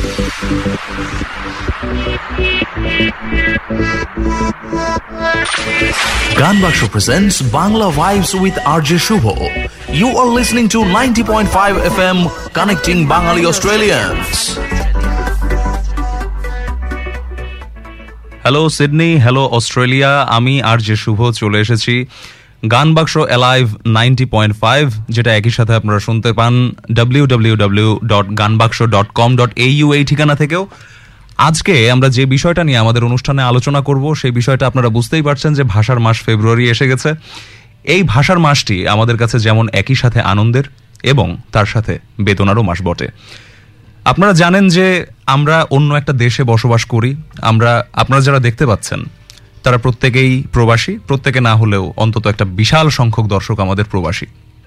Ganbaksho presents Bangla Vibes with RJ Shubho. You are listening to 90.5 FM connecting Bangali Australians. Hello Sydney, hello Australia, আমি RJ Shubho চলে এসেছি Gaanbaksho alive 90.5, যেটা একই সাথে আপনারা শুনতে পান www.ganbaksho.com.au এই ঠিকানা থেকেও। আজকে আমরা যে বিষয়টা নিয়ে আমাদের অনুষ্ঠানে আলোচনা করব সেই বিষয়টা আপনারা বুঝতেই পারছেন যে ভাষার মাস ফেব্রুয়ারি এসে গেছে। এই ভাষার মাসটি আমাদের কাছে যেমন একই সাথে আনন্দের এবং তার সাথে বেদনারও মাস বটে। আপনারা জানেন যে আমরা অন্য একটা দেশে বসবাস করি। আপনারা যারা দেখতে পাচ্ছেন তারা প্রত্যেকেই প্রবাসী, প্রত্যেকে না হলেও অন্তত একটা বিশাল সংখ্যক দর্শক আমাদের প্রবাসী।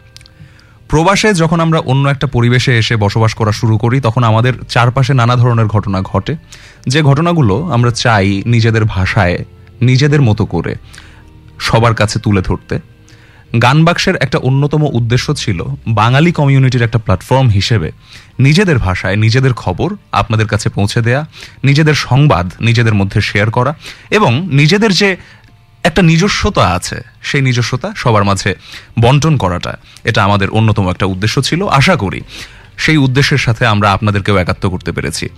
প্রবাসে যখন আমরা অন্য একটা পরিবেশে এসে বসবাস করা শুরু করি তখন আমাদের চারপাশে নানা ধরনের ঘটনা ঘটে, যে ঘটনাগুলো আমরা চাই নিজেদের ভাষায় নিজেদের মতো করে সবার কাছে তুলে ধরতে। গানবাক্সের একটা অন্যতম উদ্দেশ্য ছিল বাঙালি কমিউনিটির একটা প্ল্যাটফর্ম হিসেবে নিজেদের ভাষায় নিজেদের খবর আপনাদের কাছে পৌঁছে দেয়া, নিজেদের সংবাদ নিজেদের মধ্যে শেয়ার করা এবং নিজেদের যে একটা নিজস্বতা আছে সেই নিজস্বতা সবার মাঝে বন্টন করাটা, এটা আমাদের অন্যতম একটা উদ্দেশ্য ছিল। আশা করি সেই উদ্দেশ্যের সাথে আমরা আপনাদেরকেও একাত্ম করতে পেরেছি।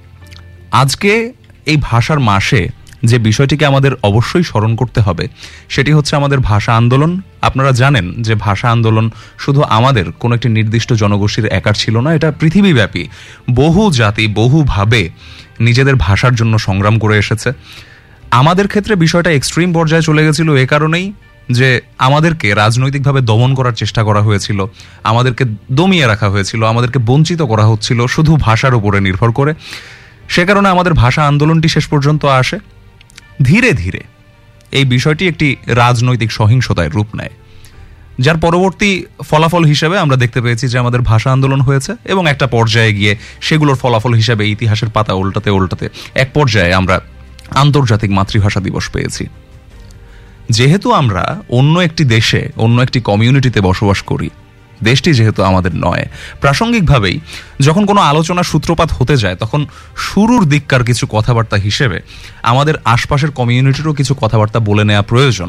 আজকে এই ভাষার মাসে যে বিষয়টিকে আমাদের অবশ্যই স্মরণ করতে হবে সেটি হচ্ছে আমাদের ভাষা আন্দোলন। আপনারা জানেন যে ভাষা আন্দোলন শুধু আমাদের কোনো একটি নির্দিষ্ট জনগোষ্ঠীর একার ছিল না, এটা পৃথিবীব্যাপী বহু জাতি বহুভাবে নিজেদের ভাষার জন্য সংগ্রাম করে এসেছে। আমাদের ক্ষেত্রে বিষয়টা এক্সট্রিম পর্যায়ে চলে গেছিল এ কারণেই যে আমাদেরকে রাজনৈতিকভাবে দমন করার চেষ্টা করা হয়েছিল, আমাদেরকে দমিয়ে রাখা হয়েছিল, আমাদেরকে বঞ্চিত করা হচ্ছিল শুধু ভাষার উপরে নির্ভর করে। সে কারণে আমাদের ভাষা আন্দোলনটি শেষ পর্যন্ত আসে। ধীরে ধীরে এই বিষয়টি একটি রাজনৈতিক সহিংসতায় রূপ নেয়, যার পরবর্তী ফলাফল হিসেবে আমরা দেখতে পেয়েছি যে আমাদের ভাষা আন্দোলন হয়েছে এবং একটা পর্যায়ে গিয়ে সেগুলোর ফলাফল হিসেবে ইতিহাসের পাতা উল্টাতে উল্টাতে এক পর্যায়ে আমরা আন্তর্জাতিক মাতৃভাষা দিবস পেয়েছি। যেহেতু আমরা অন্য একটি দেশে অন্য একটি কমিউনিটিতে বসবাস করি, দেশটি যেহেতু আমাদের নয়, প্রাসঙ্গিকভাবেই যখন কোনো আলোচনা সূত্রপাত হতে যায় তখন শুরুর দিককার কিছু কথাবার্তা হিসেবে আমাদের আশপাশের কমিউনিটিরও কিছু কথাবার্তা বলে নেওয়া প্রয়োজন,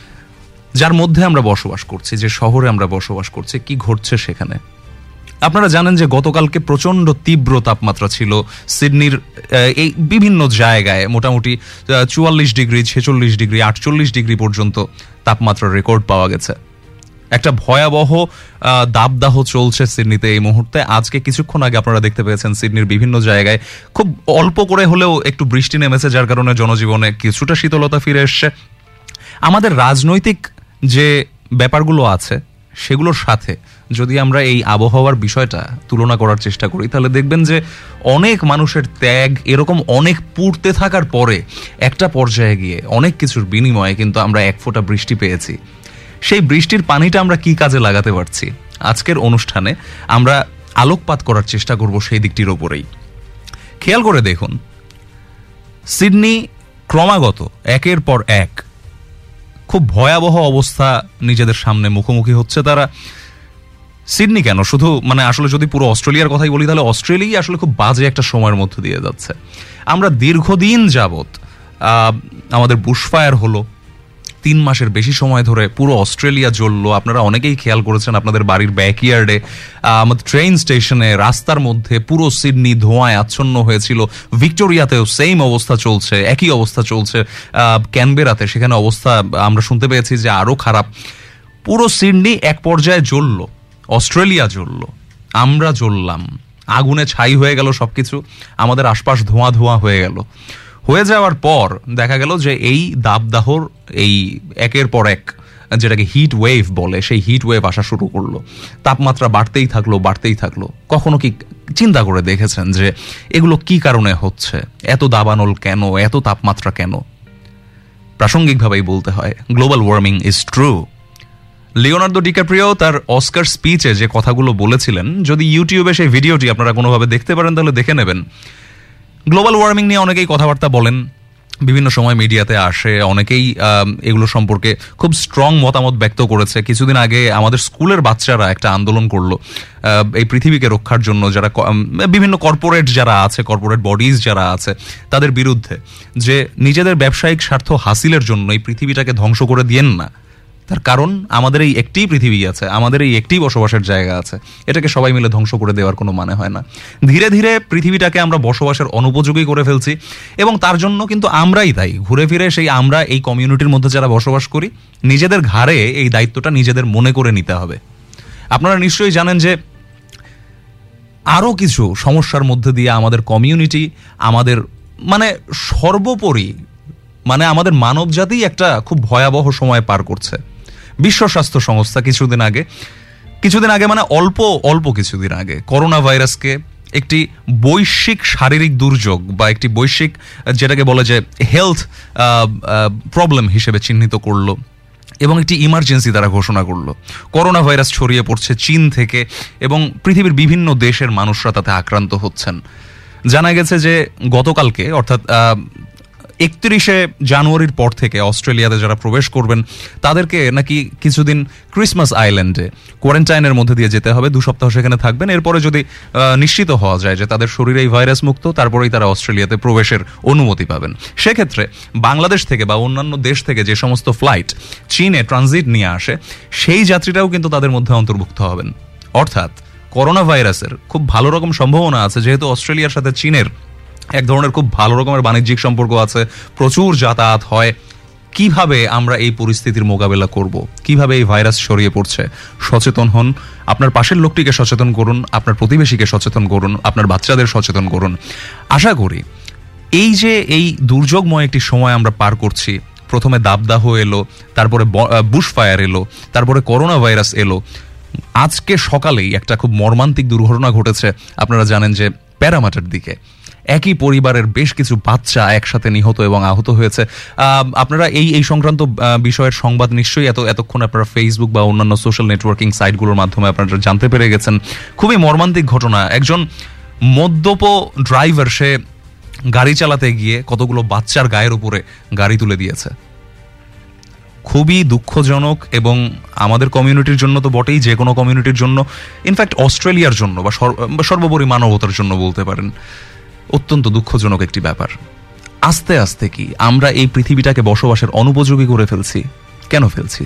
যার মধ্যে আমরা বসবাস করছি, যে শহরে আমরা বসবাস করছি, কি ঘটছে সেখানে। আপনারা জানেন যে গতকালকে প্রচণ্ড তীব্র তাপমাত্রা ছিল সিডনির এই বিভিন্ন জায়গায়, মোটামুটি 44 ডিগ্রি, 46 ডিগ্রি, 48 ডিগ্রি পর্যন্ত তাপমাত্রার রেকর্ড পাওয়া গেছে। একটা ভয়াবহ দাবদাহ চলছে সিডনিতে এই মুহূর্তে। আজকে কিছুক্ষণ আগে আপনারা দেখতে পেয়েছেন সিডনির বিভিন্ন জায়গায় খুব অল্প করে হলেও একটু বৃষ্টি নেমেছে, যার কারণে জনজীবনে কিছুটা শীতলতা ফিরে এসছে। আমাদের রাজনৈতিক যে ব্যাপারগুলো আছে সেগুলোর সাথে যদি আমরা এই আবহাওয়ার বিষয়টা তুলনা করার চেষ্টা করি তাহলে দেখবেন যে অনেক মানুষের ত্যাগ, এরকম অনেক পুড়তে থাকার পরে একটা পর্যায়ে গিয়ে অনেক কিছুর বিনিময়ে কিন্তু আমরা এক ফোঁটা বৃষ্টি পেয়েছি। সেই বৃষ্টির পানিটা আমরা কি কাজে লাগাতে পারছি, আজকের অনুষ্ঠানে আমরা আলোকপাত করার চেষ্টা করব সেই দিকটির ওপরেই। খেয়াল করে দেখুন, সিডনি ক্রমাগত একের পর এক খুব ভয়াবহ অবস্থা নিজেদের সামনে মুখোমুখি হচ্ছে তারা। সিডনি কেন, শুধু আসলে যদি পুরো অস্ট্রেলিয়ার কথাই বলি তাহলে অস্ট্রেলিয়াই আসলে খুব বাজে একটা সময়ের মধ্যে দিয়ে যাচ্ছে। আমরা দীর্ঘদিন যাবত আমাদের বুশফায়ার হলো, 3 মাসের বেশি সময় ধরে পুরো অস্ট্রেলিয়া জ্বললো। আপনারা অনেকেই খেয়াল করেছেন আপনাদের বাড়ির ব্যাকইয়ার্ডে, আমাদের ট্রেন স্টেশনে, রাস্তার মধ্যে পুরো সিডনি ধোঁয়ায় আচ্ছন্ন হয়েছিল। ভিক্টোরিয়াতেও সেম অবস্থা চলছে, একই অবস্থা চলছে। ক্যানবেরাতে সেখানে অবস্থা আমরা শুনতে পেয়েছি যে আরও খারাপ। পুরো সিডনি এক পর্যায়ে জ্বলল, অস্ট্রেলিয়া জ্বলল, আমরা জ্বললাম, আগুনে ছাই হয়ে গেল সবকিছু, আমাদের আশপাশ ধোঁয়া ধোঁয়া হয়ে গেল। হয়ে যাওয়ার পর দেখা গেল যে এই দাবদাহর এই একের পর এক যেটাকে হিট ওয়েভ বলে, সেই হিট ওয়েভ আসা শুরু করলো। তাপমাত্রা বাড়তেই থাকলো। কখনো কি চিন্তা করে দেখেছেন যে এগুলো কি কারণে হচ্ছে? এত দাবানল কেন, এত তাপমাত্রা কেন? প্রাসঙ্গিকভাবেই বলতে হয়, global warming is true. Leonardo DiCaprio তার অস্কার স্পিচে যে কথাগুলো বলেছিলেন, যদি ইউটিউবে সেই ভিডিওটি আপনারা কোনোভাবে দেখতে পারেন তাহলে দেখে নেবেন। গ্লোবাল ওয়ার্মিং নিয়ে অনেকেই কথাবার্তা বলেন, বিভিন্ন সময় মিডিয়াতে আসে, অনেকেই এগুলো সম্পর্কে খুব স্ট্রং মতামত ব্যক্ত করেছে। কিছুদিন আগে আমাদের স্কুলের বাচ্চারা একটা আন্দোলন করলো এই পৃথিবীকে রক্ষার জন্য, যারা বিভিন্ন কর্পোরেট যারা আছে, কর্পোরেট বডিজ যারা আছে তাদের বিরুদ্ধে, যে নিজেদের ব্যবসায়িক স্বার্থ হাসিলের জন্য এই পৃথিবীটাকে ধ্বংস করে দিয়েন না। তার কারণ আমাদের এই একটিই পৃথিবী আছে, আমাদের এই একটি বসবাসের জায়গা আছে, এটাকে সবাই মিলে ধ্বংস করে দেওয়ার কোনো মানে হয় না। ধীরে ধীরে পৃথিবীটাকে আমরা বসবাসের অনুপযোগী করে ফেলছি, এবং তার জন্য কিন্তু আমরাই দায়ী। ঘুরে ফিরে সেই আমরা এই কমিউনিটির মধ্যে যারা বসবাস করি, নিজেদের ঘাড়ে এই দায়িত্বটা নিজেদের মনে করে নিতে হবে। আপনারা নিশ্চয়ই জানেন যে আরও কিছু সমস্যার মধ্যে দিয়ে আমাদের কমিউনিটি, আমাদের সর্বোপরি আমাদের মানব জাতি একটা খুব ভয়াবহ সময় পার করছে। বিশ্ব স্বাস্থ্য সংস্থা কিছুদিন আগে অল্প কিছুদিন আগে করোনা ভাইরাসকে একটি বৈশ্বিক শারীরিক দুর্যোগ বা একটি বৈশ্বিক, যেটাকে বলে যে হেলথ প্রবলেম হিসেবে চিহ্নিত করলো, এবং একটি ইমার্জেন্সি তারা ঘোষণা করলো। করোনা ভাইরাস ছড়িয়ে পড়ছে চীন থেকে, এবং পৃথিবীর বিভিন্ন দেশের মানুষরা তাতে আক্রান্ত হচ্ছেন। জানা গেছে যে গতকালকে, অর্থাৎ 31শে জানুয়ারির পর থেকে অস্ট্রেলিয়াতে যারা প্রবেশ করবেন তাদেরকে নাকি কিছুদিন ক্রিসমাস আইল্যান্ডে কোয়ারেন্টাইনের মধ্যে দিয়ে যেতে হবে, 2 সপ্তাহ সেখানে থাকবেন। এরপরে যদি নিশ্চিত হওয়া যায় যে তাদের শরীরে এই ভাইরাস মুক্ত, তারপরেই তারা অস্ট্রেলিয়াতে প্রবেশের অনুমতি পাবেন। সেক্ষেত্রে বাংলাদেশ থেকে বা অন্যান্য দেশ থেকে যে সমস্ত ফ্লাইট চীনে ট্রানজিট নিয়ে আসে, সেই যাত্রীরাও কিন্তু তাদের মধ্যে অন্তর্ভুক্ত হবেন। অর্থাৎ করোনা ভাইরাসের খুব ভালো রকম সম্ভাবনা আছে, যেহেতু অস্ট্রেলিয়ার সাথে চীনের এক ধরনের খুব ভালো রকমের বাণিজ্যিক সম্পর্ক আছে, প্রচুর যাতায়াত হয়। কিভাবে আমরা এই পরিস্থিতির মোকাবেলা করব, কিভাবে এই ভাইরাস ছড়িয়ে পড়ছে, সচেতন হন। আপনার পাশের লোকটিকে সচেতন করুন, আপনার প্রতিবেশীকে সচেতন করুন, আপনার বাচ্চাদের সচেতন করুন। আশা করি এই যে এই দুর্যোগময় একটি সময় আমরা পার করছি, প্রথমে দাবদাহ এলো, তারপরে বুশ ফায়ার এলো, তারপরে করোনা ভাইরাস এলো, আজকে সকালেই একটা খুব মর্মান্তিক দুর্ঘটনা ঘটেছে। আপনারা জানেন যে প্যারামাটার দিকে একই পরিবারের বেশ কিছু বাচ্চা একসাথে নিহত এবং আহত হয়েছে। আপনারা এই সংক্রান্ত বিষয়ের সংবাদ নিশ্চয়ই এতক্ষণ আপনারা ফেসবুক বা অন্যান্য সোশ্যাল নেটওয়ার্কিং সাইটগুলোর মাধ্যমে আপনারা জানতে পেরে গেছেন। খুবই মর্মান্তিক ঘটনা। একজন মদ্যপ ড্রাইভার, সে গাড়ি চালাতে গিয়ে কতগুলো বাচ্চার গায়ের উপরে গাড়ি তুলে দিয়েছে। খুবই দুঃখজনক, এবং আমাদের কমিউনিটির জন্য তো বটেই, যে কোনো কমিউনিটির জন্য, ইনফ্যাক্ট অস্ট্রেলিয়ার জন্য বা সর্বোপরি মানবতার জন্য বলতে পারেন, অত্যন্ত দুঃখজনক একটি ব্যাপার। আস্তে আস্তে কি আমরা এই পৃথিবীটাকে বসবাসের অনুপযোগী করে ফেলছি? কেন ফেলছি?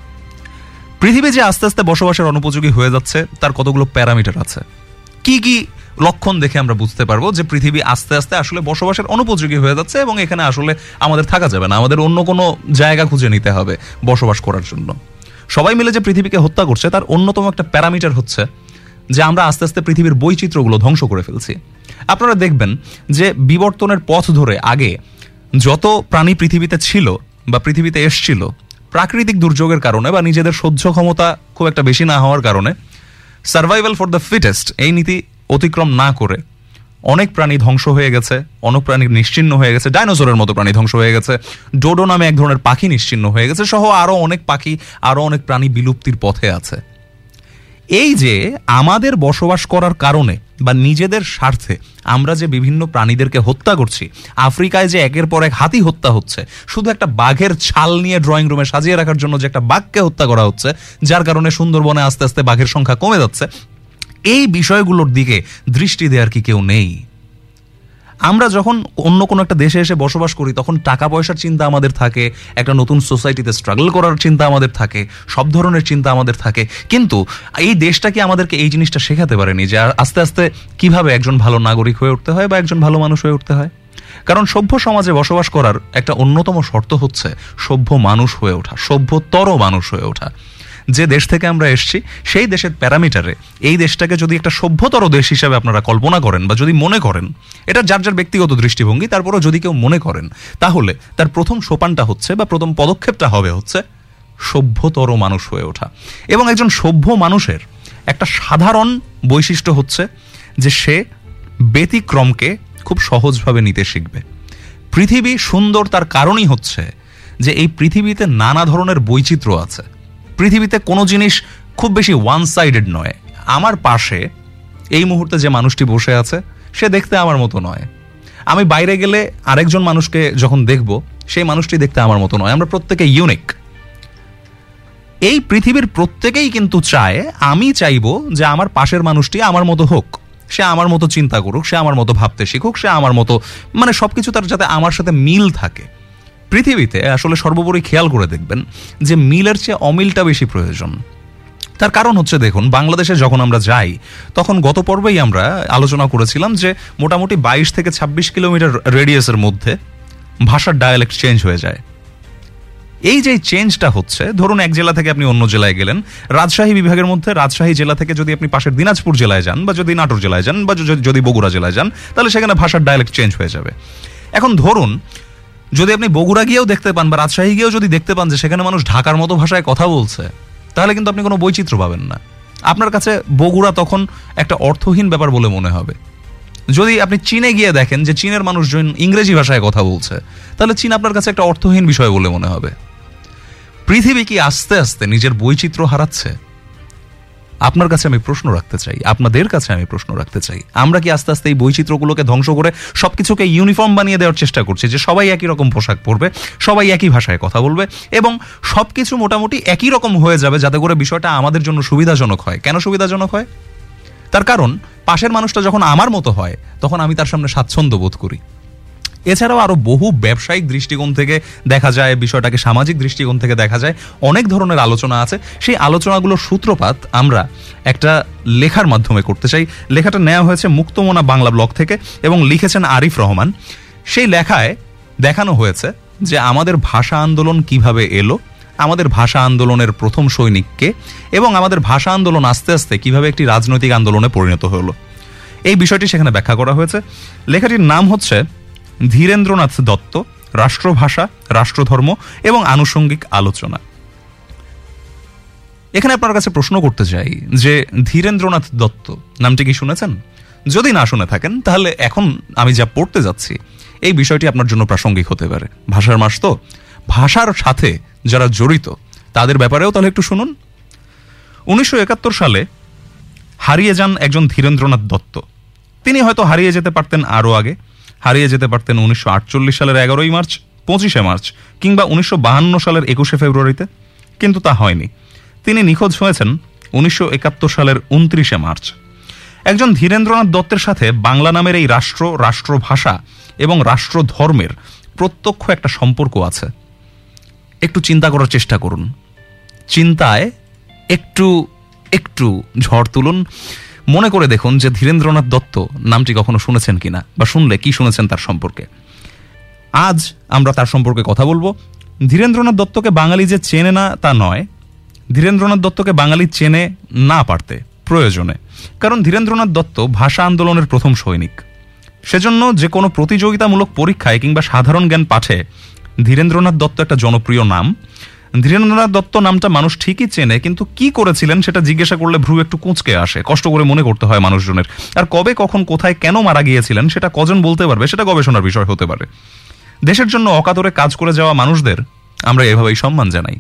পৃথিবী যে আস্তে আস্তে বসবাসের অনুপযোগী হয়ে যাচ্ছে, তার কতগুলো প্যারামিটার আছে। কি কি লক্ষণ দেখে আমরা বুঝতে পারবো যে পৃথিবী আস্তে আস্তে আসলে বসবাসের অনুপযোগী হয়ে যাচ্ছে, এবং এখানে আসলে আমাদের থাকা যাবে না, আমাদের অন্য কোনো জায়গা খুঁজে নিতে হবে বসবাস করার জন্য। সবাই মিলে যে পৃথিবীকে হত্যা করছে, তার অন্যতম একটা প্যারামিটার হচ্ছে যে আমরা আস্তে আস্তে পৃথিবীর বৈচিত্র্যগুলো ধ্বংস করে ফেলছি। আপনারা দেখবেন যে বিবর্তনের পথ ধরে আগে যত প্রাণী পৃথিবীতে ছিল বা পৃথিবীতে এসছিল, প্রাকৃতিক দুর্যোগের কারণে বা নিজেদের সহ্য ক্ষমতা খুব একটা বেশি না হওয়ার কারণে, সার্ভাইভাল ফর দ্য ফিটেস্ট এই নীতি অতিক্রম না করে অনেক প্রাণী ধ্বংস হয়ে গেছে, অনেক প্রাণী নিশ্চিহ্ন হয়ে গেছে, ডাইনোসরের মতো প্রাণী ধ্বংস হয়ে গেছে, ডোডো নামে এক ধরনের পাখি নিশ্চিহ্ন হয়ে গেছে, সহ আরো অনেক পাখি, আরো অনেক প্রাণী বিলুপ্তির পথে আছে। এই যে আমাদের বসবাস করার কারণে বা নিজেদের স্বার্থে আমরা যে বিভিন্ন প্রাণীদেরকে হত্যা করছি, আফ্রিকায় যে একের পর এক হাতি হত্যা হচ্ছে, শুধু একটা বাঘের ছাল নিয়ে ড্রয়িং রুমে সাজিয়ে রাখার জন্য যে একটা বাঘকে হত্যা করা হচ্ছে, যার কারণে সুন্দরবনে আস্তে আস্তে বাঘের সংখ্যা কমে যাচ্ছে, এই বিষয়গুলোর দিকে দৃষ্টি দেওয়ার কি কেউ নেই? আমরা যখন অন্য কোনো একটা দেশে এসে বসবাস করি, তখন টাকা পয়সার চিন্তা আমাদের থাকে, একটা নতুন সোসাইটিতে স্ট্রাগল করার চিন্তা আমাদের থাকে, সব ধরনের চিন্তা আমাদের থাকে। কিন্তু এই দেশটা কি আমাদেরকে এই জিনিসটা শেখাতে পারেনি যে আস্তে আস্তে কিভাবে একজন ভালো নাগরিক হয়ে উঠতে হয় বা একজন ভালো মানুষ হয়ে উঠতে হয়? কারণ সভ্য সমাজে বসবাস করার একটা অন্যতম শর্ত হচ্ছে সভ্য মানুষ হয়ে ওঠা, সভ্যতর মানুষ হয়ে ওঠা। যে দেশ থেকে আমরা এসেছি, সেই দেশের প্যারামিটারে এই দেশটাকে যদি একটা সভ্যতর দেশ হিসাবে আপনারা কল্পনা করেন বা যদি মনে করেন, এটা যার যার ব্যক্তিগত দৃষ্টিভঙ্গি, তারপরও যদি কেউ মনে করেন, তাহলে তার প্রথম সোপানটা হচ্ছে বা প্রথম পদক্ষেপটা হচ্ছে সভ্যতর মানুষ হয়ে ওঠা। এবং একজন সভ্য মানুষের একটা সাধারণ বৈশিষ্ট্য হচ্ছে যে সে ব্যতিক্রমকে খুব সহজভাবে নিতে শিখবে। পৃথিবী সুন্দর তার কারণই হচ্ছে যে এই পৃথিবীতে নানা ধরনের বৈচিত্র্য আছে। পৃথিবীতে কোনো জিনিস খুব বেশি ওয়ান সাইডেড নয়। আমার পাশে এই মুহূর্তে যে মানুষটি বসে আছে, সে দেখতে আমার মতো নয়। আমি বাইরে গেলে আরেকজন মানুষকে যখন দেখব, সেই মানুষটি দেখতে আমার মতো নয়, আমরা প্রত্যেকে ইউনিক। এই পৃথিবীর প্রত্যেকেই কিন্তু চায়, আমি চাইবো যে আমার পাশের মানুষটি আমার মতো হোক, সে আমার মতো চিন্তা করুক, সে আমার মতো ভাবতে শিখুক, সে আমার মতো, মানে সবকিছু তার যাতে আমার সাথে মিল থাকে। পৃথিবীতে আসলে সর্বোপরি খেয়াল করে দেখবেন যে মিলের চেয়ে অমিলটা বেশি প্রয়োজন। তার কারণ হচ্ছে, দেখুন, বাংলাদেশে যখন আমরা যাই তখন গত পর্বেই আমরা আলোচনা করেছিলাম যে মোটামুটি 22 থেকে 26 কিলোমিটার রেডিয়াসের মধ্যে ভাষার ডায়ালেক্ট চেঞ্জ হয়ে যায়। এই যে চেঞ্জটা হচ্ছে, ধরুন এক জেলা থেকে আপনি অন্য জেলায় গেলেন, রাজশাহী বিভাগের মধ্যে রাজশাহী জেলা থেকে যদি আপনি পাশের দিনাজপুর জেলায় যান, বা যদি নাটোর জেলায় যান, বা যদি বগুড়া জেলায় যান, তাহলে সেখানে ভাষার ডায়ালেক্ট চেঞ্জ হয়ে যাবে। এখন ধরুন যদি আপনি বগুড়া গিয়েও দেখতে পান বা রাজশাহী গিয়েও যদি দেখতে পান যে সেখানে মানুষ ঢাকার মতো ভাষায় কথা বলছে, তাহলে কিন্তু আপনি কোনো বৈচিত্র্য পাবেন না। আপনার কাছে বগুড়া তখন একটা অর্থহীন ব্যাপার বলে মনে হবে। যদি আপনি চীনে গিয়ে দেখেন যে চীনের মানুষজন ইংরেজি ভাষায় কথা বলছে, তাহলে চীন আপনার কাছে একটা অর্থহীন বিষয় বলে মনে হবে। পৃথিবী কি আস্তে আস্তে নিজের বৈচিত্র্য হারাচ্ছে? আপনার কাছে আমি প্রশ্ন রাখতে চাই, আপনাদের কাছে আমি প্রশ্ন রাখতে চাই, আমরা কি আস্তে আস্তে এই বৈচিত্র্যগুলোকে ধ্বংস করে সবকিছুকে ইউনিফর্ম বানিয়ে দেওয়ার চেষ্টা করছি, যে সবাই একই রকম পোশাক পরবে, সবাই একই ভাষায় কথা বলবে এবং সবকিছু মোটামুটি একই রকম হয়ে যাবে, যাতে করে বিষয়টা আমাদের জন্য সুবিধাজনক হয়? কেন সুবিধাজনক হয়? তার কারণ পাশের মানুষটা যখন আমার মতো হয় তখন আমি তার সামনে স্বাচ্ছন্দ্য বোধ করি। এছাড়াও আরো বহু ব্যবসায়িক দৃষ্টিকোণ থেকে দেখা যায় বিষয়টাকে, সামাজিক দৃষ্টিকোণ থেকে দেখা যায়, অনেক ধরনের আলোচনা আছে। সেই আলোচনাগুলোর সূত্রপাত আমরা একটা লেখার মাধ্যমে করতে চাই। লেখাটা নেওয়া হয়েছে মুক্তমনা বাংলা ব্লগ থেকে এবং লিখেছেন আরিফ রহমান। সেই লেখায় দেখানো হয়েছে যে আমাদের ভাষা আন্দোলন কিভাবে এলো, আমাদের ভাষা আন্দোলনের প্রথম সৈনিককে, এবং আমাদের ভাষা আন্দোলন আস্তে আস্তে কিভাবে একটি রাজনৈতিক আন্দোলনে পরিণত হলো, এই বিষয়টি সেখানে ব্যাখ্যা করা হয়েছে। লেখাটির নাম হচ্ছে ধীরেন্দ্রনাথ দত্ত, রাষ্ট্রভাষা, রাষ্ট্রধর্ম এবং আনুষঙ্গিক আলোচনা। এখানে আপনার কাছে প্রশ্ন করতে চাই যে ধীরেন্দ্রনাথ দত্ত নামটি কি শুনেছেন? যদি না শুনে থাকেন তাহলে এখন আমি যা পড়তে যাচ্ছি এই বিষয়টি আপনার জন্য প্রাসঙ্গিক হতে পারে। ভাষার মাস তো, ভাষার সাথে যারা জড়িত তাদের ব্যাপারেও তাহলে একটু শুনুন। 1971 সালে হারিয়ে যান একজন ধীরেন্দ্রনাথ দত্ত। তিনি হয়তো হারিয়ে যেতে পারতেন আরও আগে, হারিয়ে যেতে পারতেন 1948 সালের 11ই মার্চ, 25শে মার্চ কিংবা 1952 সালের 21শে ফেব্রুয়ারিতে, কিন্তু তা হয়নি। তিনি নিখোঁজ হয়েছেন 1971 সালের 29শে মার্চ। একজন ধীরেন্দ্রনাথ দত্তের সাথে বাংলা নামের এই রাষ্ট্র, রাষ্ট্রভাষা এবং রাষ্ট্রধর্মের প্রত্যক্ষ একটা সম্পর্ক আছে। একটু চিন্তা করার চেষ্টা করুন, চিন্তায় একটু একটু ঝড় তুলুন, মনে করে দেখুন যে ধীরেন্দ্রনাথ দত্ত নামটি কখনো শুনেছেন কিনা, বা শুনলে কি শুনেছেন তার সম্পর্কে। আজ আমরা তার সম্পর্কে কথা বলবো। ধীরেন্দ্রনাথ দত্তকে বাঙালি যে চেনে না তা নয়, ধীরেন্দ্রনাথ দত্তকে বাঙালি চেনে না পারতে প্রয়োজনে, কারণ ধীরেন্দ্রনাথ দত্ত ভাষা আন্দোলনের প্রথম সৈনিক। সেজন্য যে কোনো প্রতিযোগিতামূলক পরীক্ষায় কিংবা সাধারণ জ্ঞান পাঠে ধীরেন্দ্রনাথ দত্ত একটা জনপ্রিয় নাম। ধীরেন্দ্রনাথ দত্ত নামটা মানুষ ঠিকই চেনে, কিন্তু কি করেছিলেন সেটা জিজ্ঞাসা করলে ভ্রু একটু কুঁচকে আসে, কষ্ট করে মনে করতে হয় মানুষজনের। আর কবে, কখন, কোথায়, কেন মারা গিয়েছিলেন সেটা কজন বলতে পারবে, সেটা গবেষণার বিষয় হতে পারে। দেশের জন্য অকাতরে কাজ করে যাওয়া মানুষদের আমরা এভাবেই সম্মান জানাই।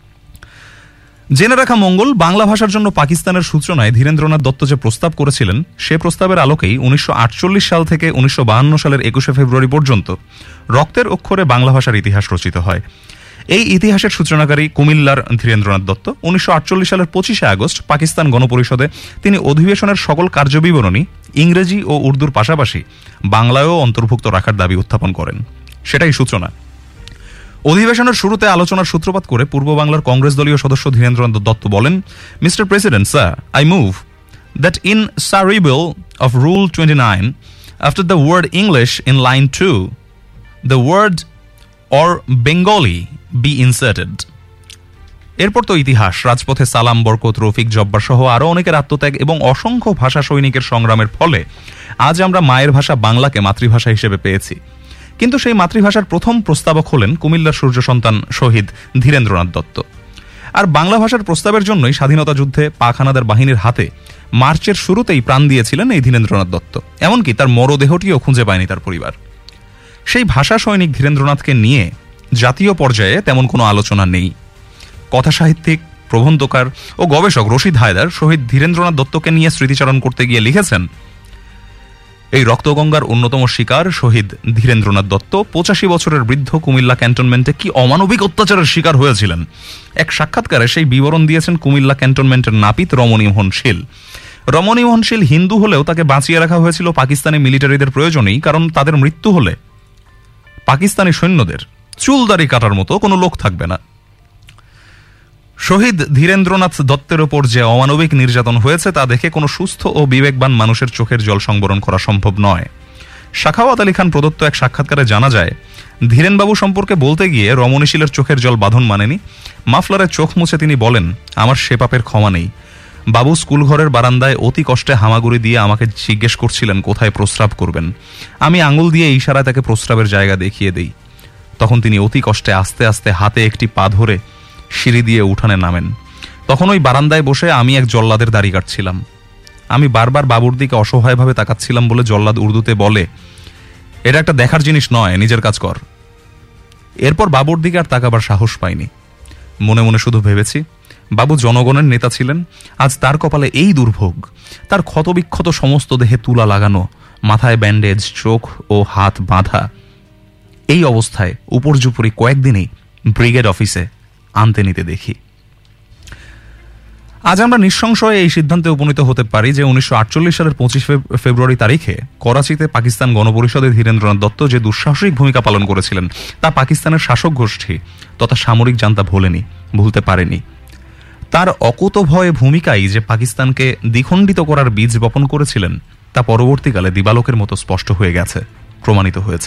জেনে রাখা মঙ্গল, বাংলা ভাষার জন্য পাকিস্তানের সূচনায় ধীরেন্দ্রনাথ দত্ত যে প্রস্তাব করেছিলেন, সে প্রস্তাবের আলোকেই 1948 সাল থেকে 1952 সালের 21শে ফেব্রুয়ারি পর্যন্ত রক্তের অক্ষরে বাংলা ভাষার ইতিহাস রচিত হয়। এই ইতিহাসের সূচনাকারী কুমিল্লার ধীরেন্দ্রনাথ দত্ত 1948 সালের 25শে আগস্ট পাকিস্তান গণপরিষদে তিনি অধিবেশনের সকল কার্যবিবরণী ইংরেজি ও উর্দুর পাশাপাশি বাংলায়ও অন্তর্ভুক্ত রাখার দাবি উত্থাপন করেন। সেটাই সূচনা। অধিবেশনের শুরুতে আলোচনার সূত্রপাত করে পূর্ব বাংলার কংগ্রেস দলীয় সদস্য ধীরেন্দ্রনাথ দত্ত বলেন, Mister President sir, I move that in subrule of rule 29 after the word English in line 2 the word or Bengali be inserted. এরপর তো ইতিহাস। রাজপথে সালাম, বরকত, রফিক, জব্বার সহ আরো অনেকের আত্মত্যাগ এবং অসংখ্য ভাষা সৈনিকের সংগ্রামের ফলে আজ আমরা মায়ের ভাষা বাংলাকে মাতৃভাষা হিসেবে পেয়েছি। কিন্তু সেই মাতৃভাষার প্রথম প্রস্তাবক হলেন কুমিল্লার সূর্য সন্তান শহীদ ধীরেন্দ্রনাথ দত্ত। আর বাংলা ভাষার প্রস্তাবের জন্যই স্বাধীনতা যুদ্ধে পাক হানাদার বাহিনীর হাতে মার্চের শুরুতেই প্রাণ দিয়েছিলেন এই ধীরেন্দ্রনাথ দত্ত। এমনকি তার মরদেহটিও খুঁজে পায়নি তার পরিবার। সেই ভাষা সৈনিক ধীরেন্দ্রনাথকে নিয়ে জাতীয় পর্যায়ে তেমন কোনো আলোচনা নেই। কথা সাহিত্যিক, প্রবন্ধকার ও গবেষক রশিদ হায়দার শহীদ ধীরেন্দ্রনাথ দত্তকে নিয়ে স্মৃতিচারণ করতে গিয়ে লিখেছেন, এই রক্তগঙ্গার অন্যতম শিকার শহীদ ধীরেন্দ্রনাথ দত্ত 85 বছরের বৃদ্ধ কুমিল্লা ক্যান্টনমেন্টে কি অমানবিক অত্যাচারের শিকার হয়েছিলেন। এক সাক্ষাৎকারে সেই বিবরণ দিয়েছেন কুমিল্লা ক্যান্টনমেন্টের নাপিত রমণীমোহন শীল। রমণীমোহন শীল হিন্দু হলেও তাকে বাঁচিয়ে রাখা হয়েছিল পাকিস্তানি মিলিটারিদের প্রয়োজনেই, কারণ তাদের মৃত্যু হলে পাকিস্তানি সৈন্যদের চুলদাড়ি কাটার মতো কোনো লোক থাকবে না। শহীদ ধীরেন্দ্রনাথ দত্তের ওপর যে অমানবিক নির্যাতন হয়েছে তা দেখে কোনো সুস্থ ও বিবেকবান মানুষের চোখের জল সংবরণ করা সম্ভব নয়। সাখাওয়াত আলী খান প্রদত্ত এক সাক্ষাৎকারে জানা যায়, ধীরেনবাবু সম্পর্কে বলতে গিয়ে রমণীশীলের চোখের জল বাঁধন মানেনি। মাফলারে চোখ মুছে তিনি বলেন, আমার সে পাপের ক্ষমা নেই। বাবু স্কুল ঘরের বারান্দায় অতি কষ্টে হামাগুড়ি দিয়ে আমাকে জিজ্ঞেস করছিলেন কোথায় প্রস্রাব করবেন। আমি আঙুল দিয়ে ইশারায় তাকে প্রস্রাবের জায়গা দেখিয়ে দেই। তখন তিনি অতি কষ্টে আস্তে আস্তে হাতে একটি পা ধরে সিঁড়ি দিয়ে উঠানে নামেন। তখন ওই বারান্দায় বসে আমি এক জল্লাদের দাড়ি কাটছিলাম। আমি বারবার বাবুর দিকে অসহায়ভাবে তাকাচ্ছিলাম বলে জল্লাদ উর্দুতে বলে, এটা একটা দেখার জিনিস নয়, নিজের কাজ কর। এরপর বাবুর দিকে আর তাকাবার সাহস পাইনি। মনে মনে শুধু ভেবেছি, বাবু জনগণের নেতা ছিলেন, আজ তার কপালে এই দুর্ভোগ। তার ক্ষতবিক্ষত সমস্ত দেহে তুলা লাগানো, মাথায় ব্যান্ডেজ, চোখ ও হাত বাঁধা। এই অবস্থায় উপর্যুপরি কয়েকদিনেই ব্রিগেড অফিসে আনতে নিতে দেখি। আজ আমরা নিঃসংশয়ে এই সিদ্ধান্তে উপনীত হতে পারি যে 1948 সালের 25 ফেব্রুয়ারি তারিখে করাচিতে পাকিস্তান গণপরিষদে ধীরেন্দ্রনাথ দত্ত যে দুঃসাহসিক ভূমিকা পালন করেছিলেন তা পাকিস্তানের শাসক গোষ্ঠী তথা সামরিক জান্তা ভুলতে পারেনি। তার অকুতভয় ভূমিকাই যে পাকিস্তানকে দ্বিখণ্ডিত করার বীজ বপন করেছিলেন তা পরবর্তীকালে দিবালোকের মতো স্পষ্ট হয়ে গেছে, প্রমাণিত হয়েছে।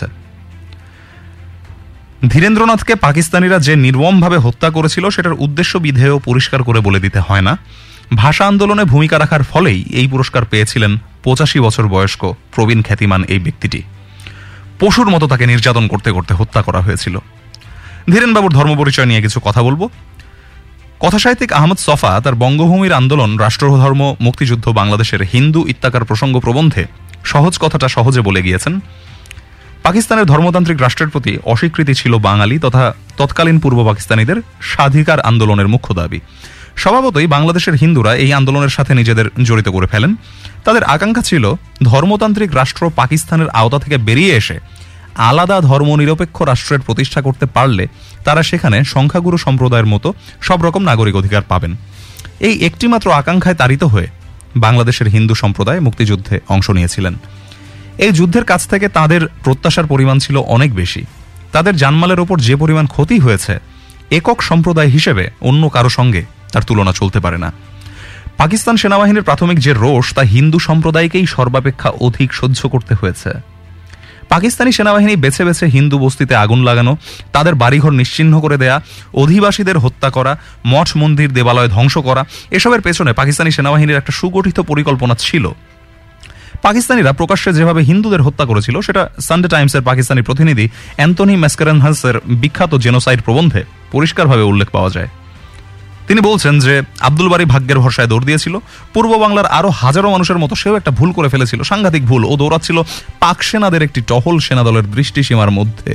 ধীরেন্দ্রনাথকে পাকিস্তানিরা যে নির্মমভাবে হত্যা করেছিল সেটার উদ্দেশ্য বিধেয় পরিষ্কার করে বলে দিতে হয় না। ভাষা আন্দোলনে ভূমিকা রাখার ফলেই এই পুরস্কার পেয়েছিলেন 85 বছর বয়স্ক প্রবীণ খ্যাতিমান এই ব্যক্তিটি। পশুর মতো তাকে নির্যাতন করতে করতে হত্যা করা হয়েছিল। ধীরেনবাবুর ধর্ম পরিচয় নিয়ে কিছু কথা বলবো। কথাসাহিত্যিক আহমদ সফা তার বঙ্গভূমির আন্দোলন, রাষ্ট্রধর্ম, মুক্তিযুদ্ধ, বাংলাদেশের হিন্দু ইত্যাকার প্রসঙ্গ প্রবন্ধে সহজ কথাটা সহজে বলে গিয়েছেন। পাকিস্তানের ধর্মতান্ত্রিক রাষ্ট্রের প্রতি অস্বীকৃতি ছিল বাঙালি তথা তৎকালীন পূর্ব পাকিস্তানিদের স্বাধিকার আন্দোলনের মুখ্য দাবি। স্বভাবতই বাংলাদেশের হিন্দুরা এই আন্দোলনের সাথে নিজেদের জড়িত করে ফেলেন। তাদের আকাঙ্ক্ষা ছিল ধর্মতান্ত্রিক রাষ্ট্র পাকিস্তানের আওতা থেকে বেরিয়ে এসে আলাদা ধর্মনিরপেক্ষ রাষ্ট্রের প্রতিষ্ঠা করতে পারলে তারা সেখানে সংখ্যাগুরু সম্প্রদায়ের মতো সব রকম নাগরিক অধিকার পাবেন। এই একটিমাত্র আকাঙ্ক্ষায় তাড়িত হয়ে বাংলাদেশের হিন্দু সম্প্রদায় মুক্তিযুদ্ধে অংশ নিয়েছিলেন। এই যুদ্ধের কাছ থেকে তাদের প্রত্যাশার পরিমাণ ছিল অনেক বেশি। তাদের জানমালের ওপর যে পরিমাণ ক্ষতি হয়েছে একক সম্প্রদায় হিসেবে অন্য কারো সঙ্গে তার তুলনা চলতে পারে না। পাকিস্তান সেনাবাহিনীর প্রাথমিক যে রোষ তা হিন্দু সম্প্রদায়কেই সর্বাপেক্ষা অধিক সহ্য করতে হয়েছে। পাকিস্তানি সেনাবাহিনী বেছে বেছে হিন্দু বস্তিতে আগুন লাগানো, তাদের বাড়িঘর নিশ্চিহ্ন করে দেয়া, অধিবাসীদের হত্যা করা, মঠ মন্দির দেবালয় ধ্বংস করা, এসবের পেছনে পাকিস্তানি সেনাবাহিনীর একটা সুগঠিত পরিকল্পনা ছিল। পাকিস্তানিরা প্রকাশ্যে যেভাবে হিন্দুদের হত্যা করেছিল সেটা সানডে টাইমসের পাকিস্তানি প্রতিনিধি অ্যান্থনি ম্যাসকারেনহাসের বিখ্যাত জেনোসাইড প্রবন্ধে পরিষ্কারভাবে উল্লেখ পাওয়া যায়। তিনি বলছেন যে আব্দুল বারী ভাগ্যের ভরসায় দৌড় দিয়েছিল। পূর্ব বাংলার আরো হাজারো মানুষের মতো সেও একটা ভুল করে ফেলেছিল, সাংঘাতিক ভুল। ও দৌড়াচ্ছিল পাক সেনাদের একটি টহল সেনাদলের দৃষ্টিসীমার মধ্যে।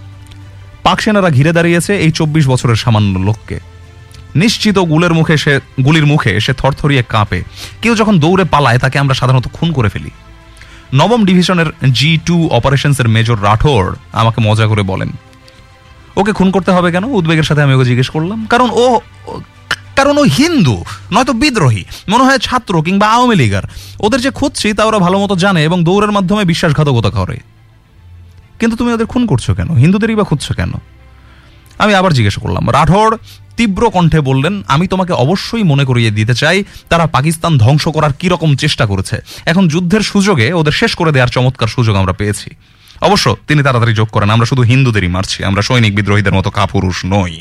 পাক সেনারা ঘিরে দাঁড়িয়েছে এই 24 বছরের সামান্য লোককে। নিশ্চিত গুলির মুখে সে থরথরিয়ে কাঁপে। কেউ যখন দৌড়ে পালায় তাকে আমরা সাধারণত খুন করে ফেলি। 9ম ডিভিশনের G2 অপারেশনসের মেজর রাঠোর আমাকে মজা করে বলেন, ওকে খুন করতে হবে কেন? উদ্বেগের সাথে আমি ওকে জিজ্ঞেস করলাম। কারণ ও হিন্দু, নয়তো বিদ্রোহী, মনে হয় ছাত্র কিংবা আওয়ামী লীগার। ওদের যে খুঁজছি তা ওরা ভালো মতো জানে এবং দৌড়ের মাধ্যমে বিশ্বাসঘাতকতা করে। কিন্তু তুমি ওদের খুন করছো কেন? হিন্দুদেরই বা খুঁজছো কেন? আমি আবার জিজ্ঞেস করলাম। রাঠোর তীব্র কণ্ঠে বললেন, আমি তোমাকে অবশ্যই মনে করিয়ে দিতে চাই তারা পাকিস্তান ধ্বংস করার কি রকম চেষ্টা করেছে। এখন যুদ্ধের সুযোগে ওদের শেষ করে দেওয়ার চমৎকার সুযোগ আমরা পেয়েছি। অবশ্য তিনি তাড়াতাড়ি যোগ করেন, আমরা শুধু হিন্দুদেরই মারছি, আমরা সৈনিক বিদ্রোহীদের মতো কাপুরুষ নই।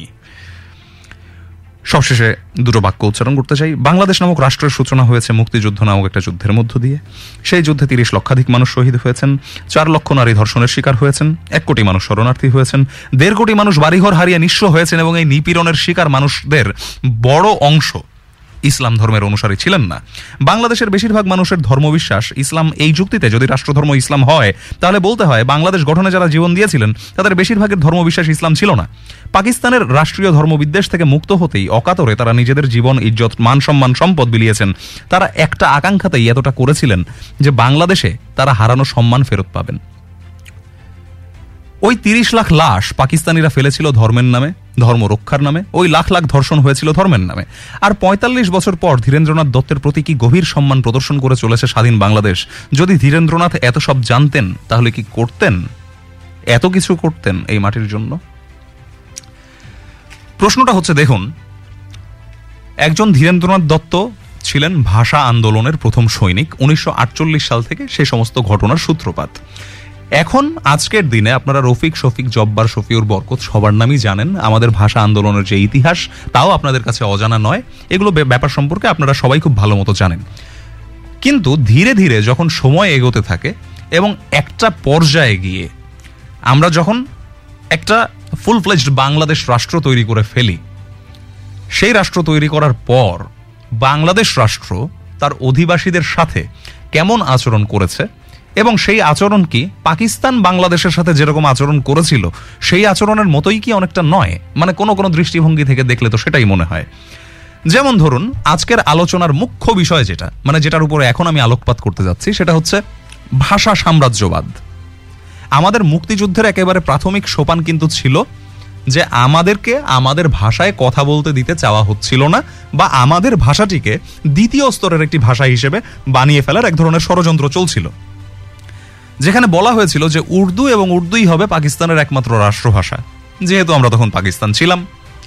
সবশেষে দুটো বাক্য উচ্চারণ করতে চাই। বাংলাদেশ নামক রাষ্ট্রের সূচনা হয়েছে মুক্তিযুদ্ধ নামক একটা যুদ্ধের মধ্য দিয়ে। সেই যুদ্ধে 30 লক্ষাধিক মানুষ শহীদ হয়েছেন, 4 লক্ষ নারী ধর্ষণের শিকার হয়েছেন, 1 কোটি মানুষ শরণার্থী হয়েছেন, 1.5 কোটি মানুষ বাড়িঘর হারিয়ে নিঃস্ব হয়েছেন এবং এই নিপীড়নের শিকার মানুষদের বড় অংশ ইসলাম ধর্মের অনুসারী ছিলেন না। বাংলাদেশের বেশিরভাগ মানুষের ধর্মবিশ্বাস ইসলাম। এই যুক্তিতে যদি রাষ্ট্রধর্ম ইসলাম হয়, তাহলে বলতে হয় বাংলাদেশ গঠনে যারা জীবন দিয়েছিলেন তাদের বেশিরভাগের ধর্মবিশ্বাস ইসলাম ছিল না। পাকিস্তানের রাষ্ট্রীয় ধর্মবিদ্বেষ থেকে মুক্ত হতেই অকাতরে তারা নিজেদের জীবন, ইজ্জত, মান সম্মান, সম্পদ বিলিয়েছেন। তারা একটা আকাঙ্ক্ষাতেই এতটা করেছিলেন যে বাংলাদেশে তারা হারানো সম্মান ফেরত পাবেন। ওই 30 লাখ লাশ পাকিস্তানিরা ফেলেছিল ধর্মের নামে, ধর্ম রক্ষার নামে। ওই লাখ লাখ ধর্ষণ হয়েছিল ধর্মের নামে। আর 45 বছর পর ধীরেন্দ্রনাথ দত্তের প্রতি কি গভীর সম্মান প্রদর্শন করে চলেছে স্বাধীন বাংলাদেশ। যদি ধীরেন্দ্রনাথ এত সব জানতেন, তাহলে কি করতেন, এত কিছু করতেন এই মাটির জন্য? প্রশ্নটা হচ্ছে, দেখুন, একজন ধীরেন্দ্রনাথ দত্ত ছিলেন ভাষা আন্দোলনের প্রথম সৈনিক। 1948 সাল থেকে সেই সমস্ত ঘটনার সূত্রপাত। এখন আজকের দিনে আপনারা রফিক, শফিক, জব্বার, শফিউর, বরকত সবার নামই জানেন। আমাদের ভাষা আন্দোলনের যে ইতিহাস, তাও আপনাদের কাছে অজানা নয়। এগুলো ব্যাপার সম্পর্কে আপনারা সবাই খুব ভালো মতো জানেন। কিন্তু ধীরে ধীরে যখন সময় এগোতে থাকে এবং একটা পর্যায়ে গিয়ে আমরা যখন একটা ফুল ফ্লেজড বাংলাদেশ রাষ্ট্র তৈরি করে ফেলি, সেই রাষ্ট্র তৈরি করার পর বাংলাদেশ রাষ্ট্র তার অধিবাসীদের সাথে কেমন আচরণ করেছে এবং সেই আচরণ কি পাকিস্তান বাংলাদেশের সাথে যেরকম আচরণ করেছিল সেই আচরণের মতোই কি অনেকটা নয়? মানে কোনো কোনো দৃষ্টিভঙ্গি থেকে দেখলে তো সেটাই মনে হয়। যেমন ধরুন, আজকের আলোচনার মুখ্য বিষয় যেটা, মানে যেটার উপরে এখন আমি আলোকপাত করতে যাচ্ছি, সেটা হচ্ছে ভাষা সাম্রাজ্যবাদ। আমাদের মুক্তিযুদ্ধের একেবারে প্রাথমিক সোপান কিন্তু ছিল যে আমাদেরকে আমাদের ভাষায় কথা বলতে দিতে চাওয়া হচ্ছিল না, বা আমাদের ভাষাটিকে দ্বিতীয় স্তরের একটি ভাষা হিসেবে বানিয়ে ফেলার এক ধরনের ষড়যন্ত্র চলছিল, যেখানে বলা হয়েছিল যে উর্দু এবং উর্দুই হবে পাকিস্তানের একমাত্র রাষ্ট্রভাষা, যেহেতু আমরা তখন পাকিস্তান ছিলাম।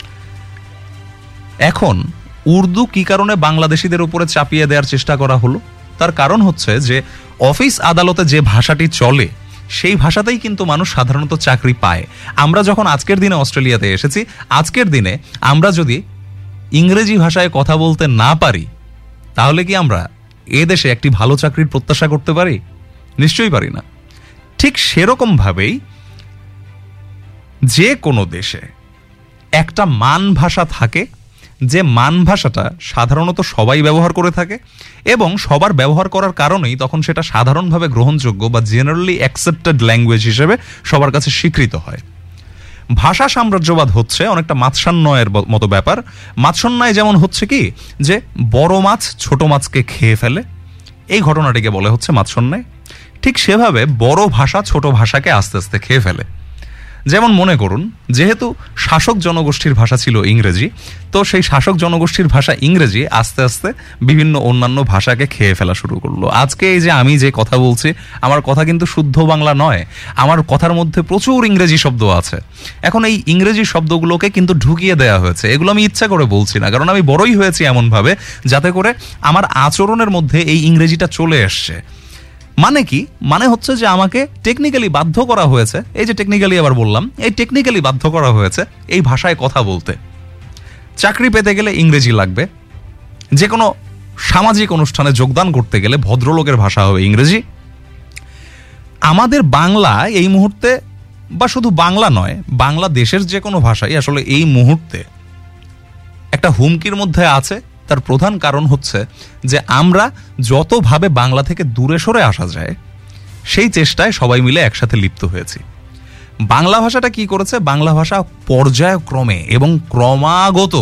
এখন উর্দু কি কারণে বাংলাদেশিদের উপরে চাপিয়ে দেওয়ার চেষ্টা করা হলো? তার কারণ হচ্ছে যে অফিস আদালতে যে ভাষাটি চলে সেই ভাষাতেই কিন্তু মানুষ সাধারণত চাকরি পায়। আমরা যখন আজকের দিনে অস্ট্রেলিয়াতে এসেছি, আজকের দিনে আমরা যদি ইংরেজি ভাষায় কথা বলতে না পারি, তাহলে কি আমরা এ দেশে একটি ভালো চাকরির প্রত্যাশা করতে পারি? নিশ্চয়ই পারি না। ঠিক সেরকম ভাবেই যে কোনো দেশে একটা মান ভাষা থাকে, যে মান ভাষাটা সাধারণত সবাই ব্যবহার করে থাকে এবং সবার ব্যবহার করার কারণেই তখন সেটা সাধারণভাবে গ্রহণযোগ্য বা জেনারেলি অ্যাকসেপ্টেড ল্যাঙ্গুয়েজ হিসেবে সবার কাছে স্বীকৃত হয়। ভাষা সাম্রাজ্যবাদ হচ্ছে অনেকটা মাৎস্যান্নয়ের মতো ব্যাপার। মাৎস্যান্নয় যেমন হচ্ছে কি, যে বড় মাছ ছোট মাছকে খেয়ে ফেলে, এই ঘটনাটিকে বলে হচ্ছে মাৎস্যান্নয়। ঠিক সেভাবে বড় ভাষা ছোট ভাষাকে আস্তে আস্তে খেয়ে ফেলে। যেমন মনে করুন, যেহেতু শাসক জনগোষ্ঠীর ভাষা ছিল ইংরেজি, তো সেই শাসক জনগোষ্ঠীর ভাষা ইংরেজি আস্তে আস্তে বিভিন্ন অন্যান্য ভাষাকে খেয়ে ফেলা শুরু করলো। আজকে এই যে আমি যে কথা বলছি, আমার কথা কিন্তু শুদ্ধ বাংলা নয়, আমার কথার মধ্যে প্রচুর ইংরেজি শব্দ আছে। এখন এই ইংরেজি শব্দগুলোকে কিন্তু ঢুকিয়ে দেওয়া হয়েছে। এগুলো আমি ইচ্ছা করে বলছি না, কারণ আমি বড়ই হয়েছি এমনভাবে যাতে করে আমার আচরণের মধ্যে এই ইংরেজিটা চলে এসছে। মানে কি? মানে হচ্ছে যে আমাকে টেকনিক্যালি বাধ্য করা হয়েছে, এই যে টেকনিক্যালি আবার বললাম, এই টেকনিক্যালি বাধ্য করা হয়েছে এই ভাষায় কথা বলতে। চাকরি পেতে গেলে ইংরেজি লাগবে, যে কোনো সামাজিক অনুষ্ঠানে যোগদান করতে গেলে ভদ্রলোকের ভাষা হবে ইংরেজি। আমাদের বাংলা এই মুহূর্তে, বা শুধু বাংলা নয়, বাংলাদেশের যে কোনো ভাষাই আসলে এই মুহূর্তে একটা হুমকির মধ্যে আছে। তার প্রধান কারণ হচ্ছে যে আমরা যতভাবে বাংলা থেকে দূরে সরে আসা যায় সেই চেষ্টায় সবাই মিলে একসাথে লিপ্ত হয়েছি। বাংলা ভাষাটা কি করেছে? বাংলা ভাষা পর্যায়ক্রমে এবং ক্রমাগত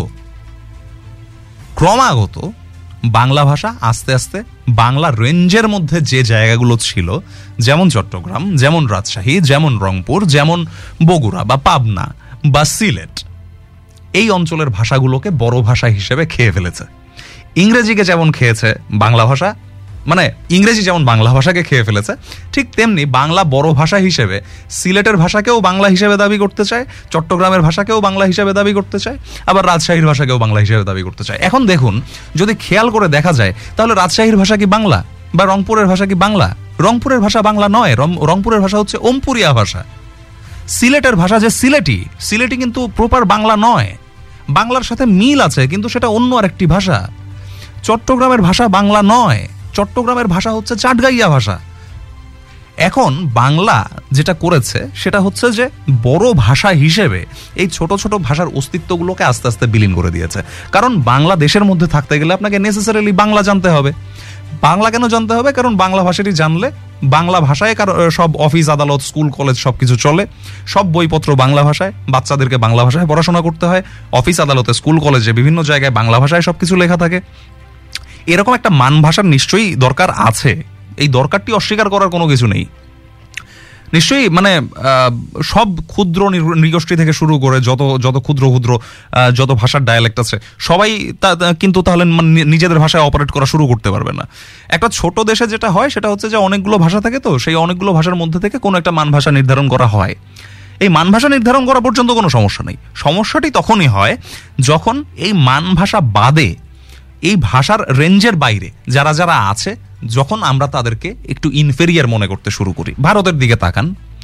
বাংলা ভাষা আস্তে আস্তে বাংলা রেঞ্জের মধ্যে যে জায়গাগুলো ছিল, যেমন চট্টগ্রাম, যেমন রাজশাহী, যেমন রংপুর, যেমন বগুড়া বা পাবনা বা সিলেট, এই অঞ্চলের ভাষাগুলোকে বড় ভাষা হিসেবে খেয়ে ফেলেছে। ইংরেজিকে যেমন খেয়েছে বাংলা ভাষা, মানে ইংরেজি যেমন বাংলা ভাষাকে খেয়ে ফেলেছে, ঠিক তেমনি বাংলা বড় ভাষা হিসেবে সিলেটের ভাষাকেও বাংলা হিসেবে দাবি করতে চায়, চট্টগ্রামের ভাষাকেও বাংলা হিসেবে দাবি করতে চায়, আবার রাজশাহীর ভাষাকেও বাংলা হিসেবে দাবি করতে চায়। এখন দেখুন, যদি খেয়াল করে দেখা যায়, তাহলে রাজশাহীর ভাষা কি বাংলা? বা রংপুরের ভাষা কি বাংলা? রংপুরের ভাষা বাংলা নয়, রংপুরের ভাষা হচ্ছে ওমপুরিয়া ভাষা। সিলেটের ভাষা যে সিলেটি কিন্তু প্রপার বাংলা নয়, বাংলার সাথে মিল আছে কিন্তু সেটা অন্য আরেকটি ভাষা। চট্টগ্রামের ভাষা বাংলা নয়, চট্টগ্রামের ভাষা হচ্ছে চাটগাইয়া ভাষা। এখন বাংলা যেটা করেছে সেটা হচ্ছে যে বড় ভাষা হিসেবে এই ছোট ছোট ভাষার অস্তিত্বগুলোকে আস্তে আস্তে বিলীন করে দিয়েছে। কারণ বাংলাদেশের মধ্যে থাকতে গেলে আপনাকে নেসেসারিলি বাংলা জানতে হবে। বাংলা কেন জানতে হবে? কারণ বাংলা ভাষাটি জানলে বাংলা ভাষায় সব অফিস আদালত স্কুল কলেজ সবকিছু চলে, সব বইপত্র বাংলা ভাষায়, বাচ্চাদেরকে বাংলা ভাষায় পড়াশোনা করতে হয়, অফিস আদালতে স্কুল কলেজে বিভিন্ন জায়গায় বাংলা ভাষায় সবকিছু লেখা থাকে। এরকম একটা মান ভাষার নিশ্চয়ই দরকার আছে, এই দরকারটি অস্বীকার করার কোনো কিছু নেই। নিশ্চয়ই মানে সব ক্ষুদ্র নৃগোষ্ঠী থেকে শুরু করে যত ক্ষুদ্র ক্ষুদ্র যত ভাষার ডায়ালেক্ট আছে সবাই কিন্তু তাহলে নিজেদের ভাষায় অপারেট করা শুরু করতে পারবে না। একটা ছোট দেশে যেটা হয় সেটা হচ্ছে যে অনেকগুলো ভাষা থাকে, তো সেই অনেকগুলো ভাষার মধ্যে থেকে কোনো একটা মান ভাষা নির্ধারণ করা হয়। এই মান ভাষা নির্ধারণ করা পর্যন্ত কোনো সমস্যা নেই। সমস্যাটি তখনই হয় যখন এই মান ভাষা বাদে এই ভাষার রেঞ্জের বাইরে যারা যারা আছে, যখন আমরা তাদেরকে একটু ইনফেরিয়ার মনে করতে শুরু করি। ভারতের দিকে তাকান,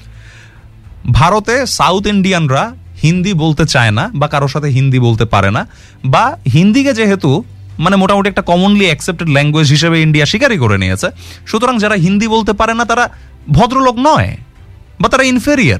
ভারতে সাউথ ইন্ডিয়ানরা হিন্দি বলতে চায় না বা কারোর সাথে হিন্দি বলতে পারে না, বা হিন্দিকে যেহেতু মানে মোটামুটি একটা কমনলি অ্যাকসেপ্টেড ল্যাঙ্গুয়েজ হিসেবে ইন্ডিয়া স্বীকারই করে নিয়েছে, সুতরাং যারা হিন্দি বলতে পারে না তারা ভদ্রলোক নয় বা তারা ইনফেরিয়ার।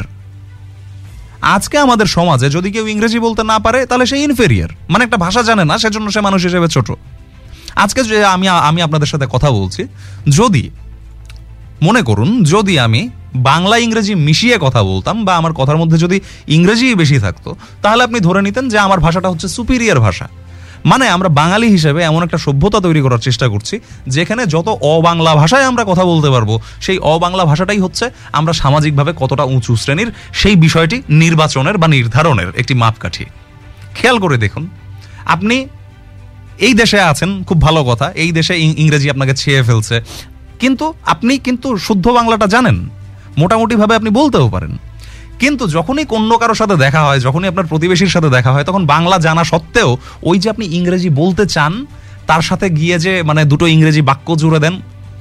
আজকে আমাদের সমাজে যদি কেউ ইংরেজি বলতে না পারে তাহলে সে ইনফেরিয়ার, মানে একটা ভাষা জানে না, সেজন্য সে মানুষ হিসেবে ছোট। আজকে যে আমি আপনাদের সাথে কথা বলছি, যদি মনে করুন যদি আমি বাংলা ইংরেজি মিশিয়ে কথা বলতাম বা আমার কথার মধ্যে যদি ইংরেজি বেশি থাকতো, তাহলে আপনি ধরে নিতেন যে আমার ভাষাটা হচ্ছে সুপিরিয়র ভাষা। মানে আমরা বাঙালি হিসেবে এমন একটা সভ্যতা তৈরি করার চেষ্টা করছি যেখানে যত অবাংলা ভাষায় আমরা কথা বলতে পারবো, সেই অবাংলা ভাষাটাই হচ্ছে আমরা সামাজিকভাবে কতটা উঁচু শ্রেণীর সেই বিষয়টি নির্বাচনের বা নির্ধারণের একটি মাপকাঠি। খেয়াল করে দেখুন, আপনি এই দেশে আছেন, খুব ভালো কথা, এই দেশে ইংরেজি আপনাকে ছেয়ে ফেলছে, কিন্তু আপনি কিন্তু শুদ্ধ বাংলাটা জানেন, মোটামুটিভাবে আপনি বলতেও পারেন। কিন্তু যখনই অন্য কারোর সাথে দেখা হয়, যখনই আপনার প্রতিবেশীর সাথে দেখা হয়, তখন বাংলা জানা সত্ত্বেও ওই যে আপনি ইংরেজি বলতে চান, তার সাথে গিয়ে যে মানে দুটো ইংরেজি বাক্য জুড়ে দেন,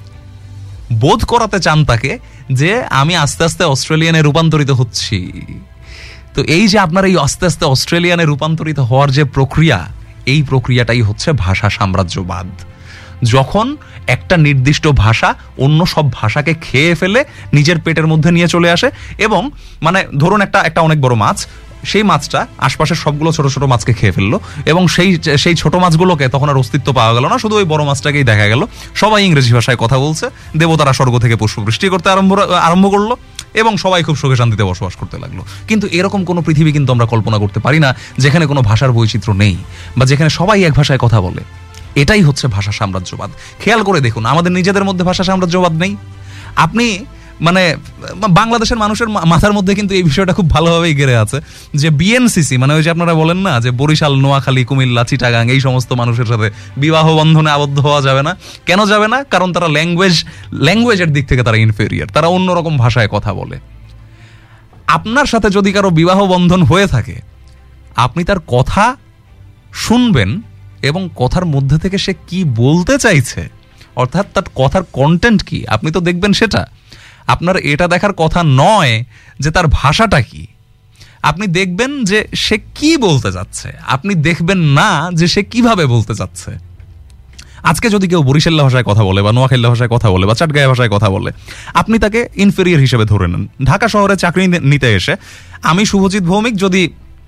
বোধ করাতে চান তাকে যে আমি আস্তে আস্তে অস্ট্রেলিয়ানে রূপান্তরিত হচ্ছি। তো এই যে আপনার এই আস্তে আস্তে অস্ট্রেলিয়ানে রূপান্তরিত হওয়ার যে প্রক্রিয়া, এই প্রক্রিয়াটাই হচ্ছে ভাষা সাম্রাজ্যবাদ। যখন একটা নির্দিষ্ট ভাষা অন্য সব ভাষাকে খেয়ে ফেলে নিজের পেটের মধ্যে নিয়ে চলে আসে, এবং মানে ধরুন একটা অনেক বড় মাছ, সেই মাছটা আশপাশের সবগুলো ছোট ছোট মাছকে খেয়ে ফেললো, এবং সেই ছোট মাছগুলোকে তখন আর অস্তিত্ব পাওয়া গেল না, শুধু ওই বড় মাছটাকেই দেখা গেল। সবাই ইংরেজি ভাষায় কথা বলছে, দেবতারা স্বর্গ থেকে পুষ্পবৃষ্টি করতে আরম্ভ করলো, এবং সবাই খুব সুখে শান্তিতে বসবাস করতে লাগলো। কিন্তু এরকম কোনো পৃথিবী কিন্তু আমরা কল্পনা করতে পারি না যেখানে কোনো ভাষার বৈচিত্র্য নেই বা যেখানে সবাই এক ভাষায় কথা বলে। এটাই হচ্ছে ভাষা সাম্রাজ্যবাদ। খেয়াল করে দেখুন, আমাদের নিজেদের মধ্যে ভাষা সাম্রাজ্যবাদ নেই। আপনি মানে বাংলাদেশের মানুষের মাথার মধ্যে কিন্তু এই বিষয়টা খুব ভালোভাবেই গেড়ে আছে যে বিএনসিসি, মানে ওই যে আপনারা বলেন না যে বরিশাল, নোয়াখালী, কুমিল্লা, চিটাগাং এই সমস্ত মানুষের সাথে বিবাহ বন্ধনে আবদ্ধ হওয়া যাবে না। কেন যাবে না? কারণ তারা ল্যাঙ্গুয়েজের দিক থেকে তারা ইনফেরিয়ার, তারা অন্যরকম ভাষায় কথা বলে। আপনার সাথে যদি কারো বিবাহ বন্ধন হয়ে থাকে, আপনি তার কথা শুনবেন এবং কথার মধ্যে থেকে সে কি বলতে চাইছে, অর্থাৎ তার কথার কন্টেন্ট কি, আপনি তো দেখবেন সেটা। আপনার এটা দেখার কথা নয় যে তার ভাষাটা কি, আপনি দেখবেন যে সে কি বলতে যাচ্ছে, আপনি দেখবেন না যে সে কিভাবে বলতে যাচ্ছে। আজকে যদি কেউ বরিশাল্লা ভাষায় কথা বলে বা নোয়াখালী ভাষায় কথা বলে বা চাটগাঁয়া ভাষায় কথা বলে, আপনি তাকে ইনফেরিয়ার হিসেবে ধরে নেন। ঢাকা শহরে চাকরি নিতে এসে আমি শুভজিৎ ভৌমিক যদি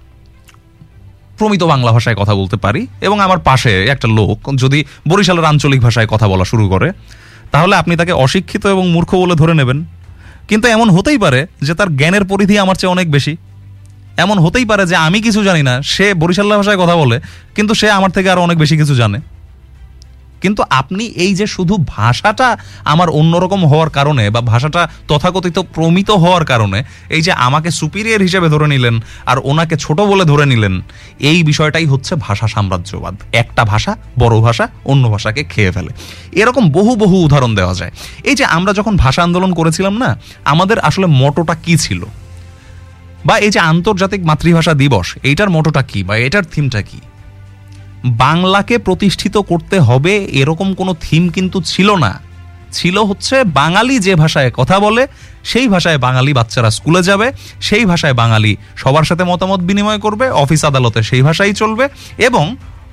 প্রমিত বাংলা ভাষায় কথা বলতে পারি এবং আমার পাশে একটা লোক যদি বরিশালের আঞ্চলিক ভাষায় কথা বলা শুরু করে, তাহলে আপনি তাকে অশিক্ষিত এবং মূর্খ বলে ধরে নেবেন। কিন্তু এমন হতেই পারে যে তার জ্ঞানের পরিধি আমার চেয়ে অনেক বেশি। এমন হতেই পারে যে আমি কিছু জানি না, সে বরিশাল্লা ভাষায় কথা বলে, কিন্তু সে আমার থেকে আরো অনেক বেশি কিছু জানে। কিন্তু আপনি এই যে শুধু ভাষাটা আমার অন্যরকম হওয়ার কারণে বা ভাষাটা তথাকথিত প্রমিত হওয়ার কারণে এই যে আমাকে সুপিরিয়র হিসেবে ধরে নিলেন আর ওনাকে ছোট বলে ধরে নিলেন, এই বিষয়টাই হচ্ছে ভাষা সাম্রাজ্যবাদ। একটা ভাষা, বড় ভাষা, অন্য ভাষাকে খেয়ে ফেলে। এরকম বহু বহু উদাহরণ দেওয়া যায়। এই যে আমরা যখন ভাষা আন্দোলন করেছিলাম না, আমাদের আসলে মোটোটা কি ছিল, বা এই যে আন্তর্জাতিক মাতৃভাষা দিবস, এইটার মোটোটা কি বা এটার থিমটা কি? বাংলাকে প্রতিষ্ঠিত করতে হবে এরকম কোনো থিম কিন্তু ছিল না। ছিল হচ্ছে বাঙালি যে ভাষায় কথা বলে সেই ভাষায় বাঙালি বাচ্চারা স্কুলে যাবে, সেই ভাষায় বাঙালি সবার সাথে মতামত বিনিময় করবে, অফিস আদালতে সেই ভাষাই চলবে, এবং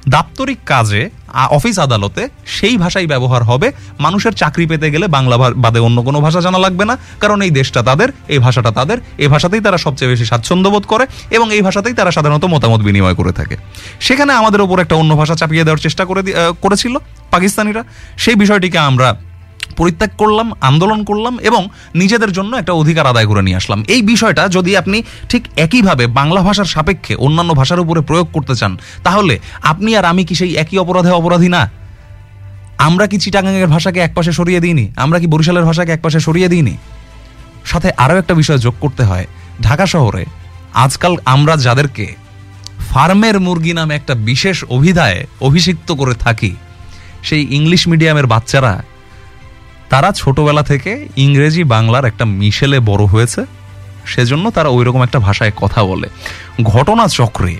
দাপ্তরিক কাজে, অফিস আদালতে সেই ভাষাই ব্যবহার হবে। মানুষের চাকরি পেতে গেলে বাংলা বাদে অন্য কোনো ভাষা জানা লাগবে না, কারণ এই দেশটা তাদের, এই ভাষাটা তাদের, এই ভাষাতেই তারা সবচেয়ে বেশি স্বাচ্ছন্দ্য বোধ করে এবং এই ভাষাতেই তারা সাধারণত মতামত বিনিময় করে থাকে। সেখানে আমাদের উপর একটা অন্য ভাষা চাপিয়ে দেওয়ার চেষ্টা করেছিল পাকিস্তানিরা। সেই বিষয়টিকে আমরা পরিত্যাগ করলাম, আন্দোলন করলাম এবং নিজেদের জন্য একটা অধিকার আদায় করে নিয়ে আসলাম। এই বিষয়টা যদি আপনি ঠিক একইভাবে বাংলা ভাষার সাপেক্ষে অন্যান্য ভাষার উপরে প্রয়োগ করতে চান, তাহলে আপনি আর আমি কি সেই একই অপরাধে অপরাধী না? আমরা কি চিটাগাংয়ের ভাষাকে একপাশে সরিয়ে দিইনি? আমরা কি বরিশালের ভাষাকে একপাশে সরিয়ে দিইনি? সাথে আরও একটা বিষয় যোগ করতে হয়, ঢাকা শহরে আজকাল আমরা যাদেরকে ফার্মের মুরগি নামে একটা বিশেষ অভিধায় অভিষিক্ত করে থাকি, সেই ইংলিশ মিডিয়ামের বাচ্চারা, তারা ছোটবেলা থেকে ইংরেজি বাংলার একটা মিশেলে বড় হয়েছে, সেজন্য তারা ওই রকম একটা ভাষায় কথা বলে। ঘটনাচক্রে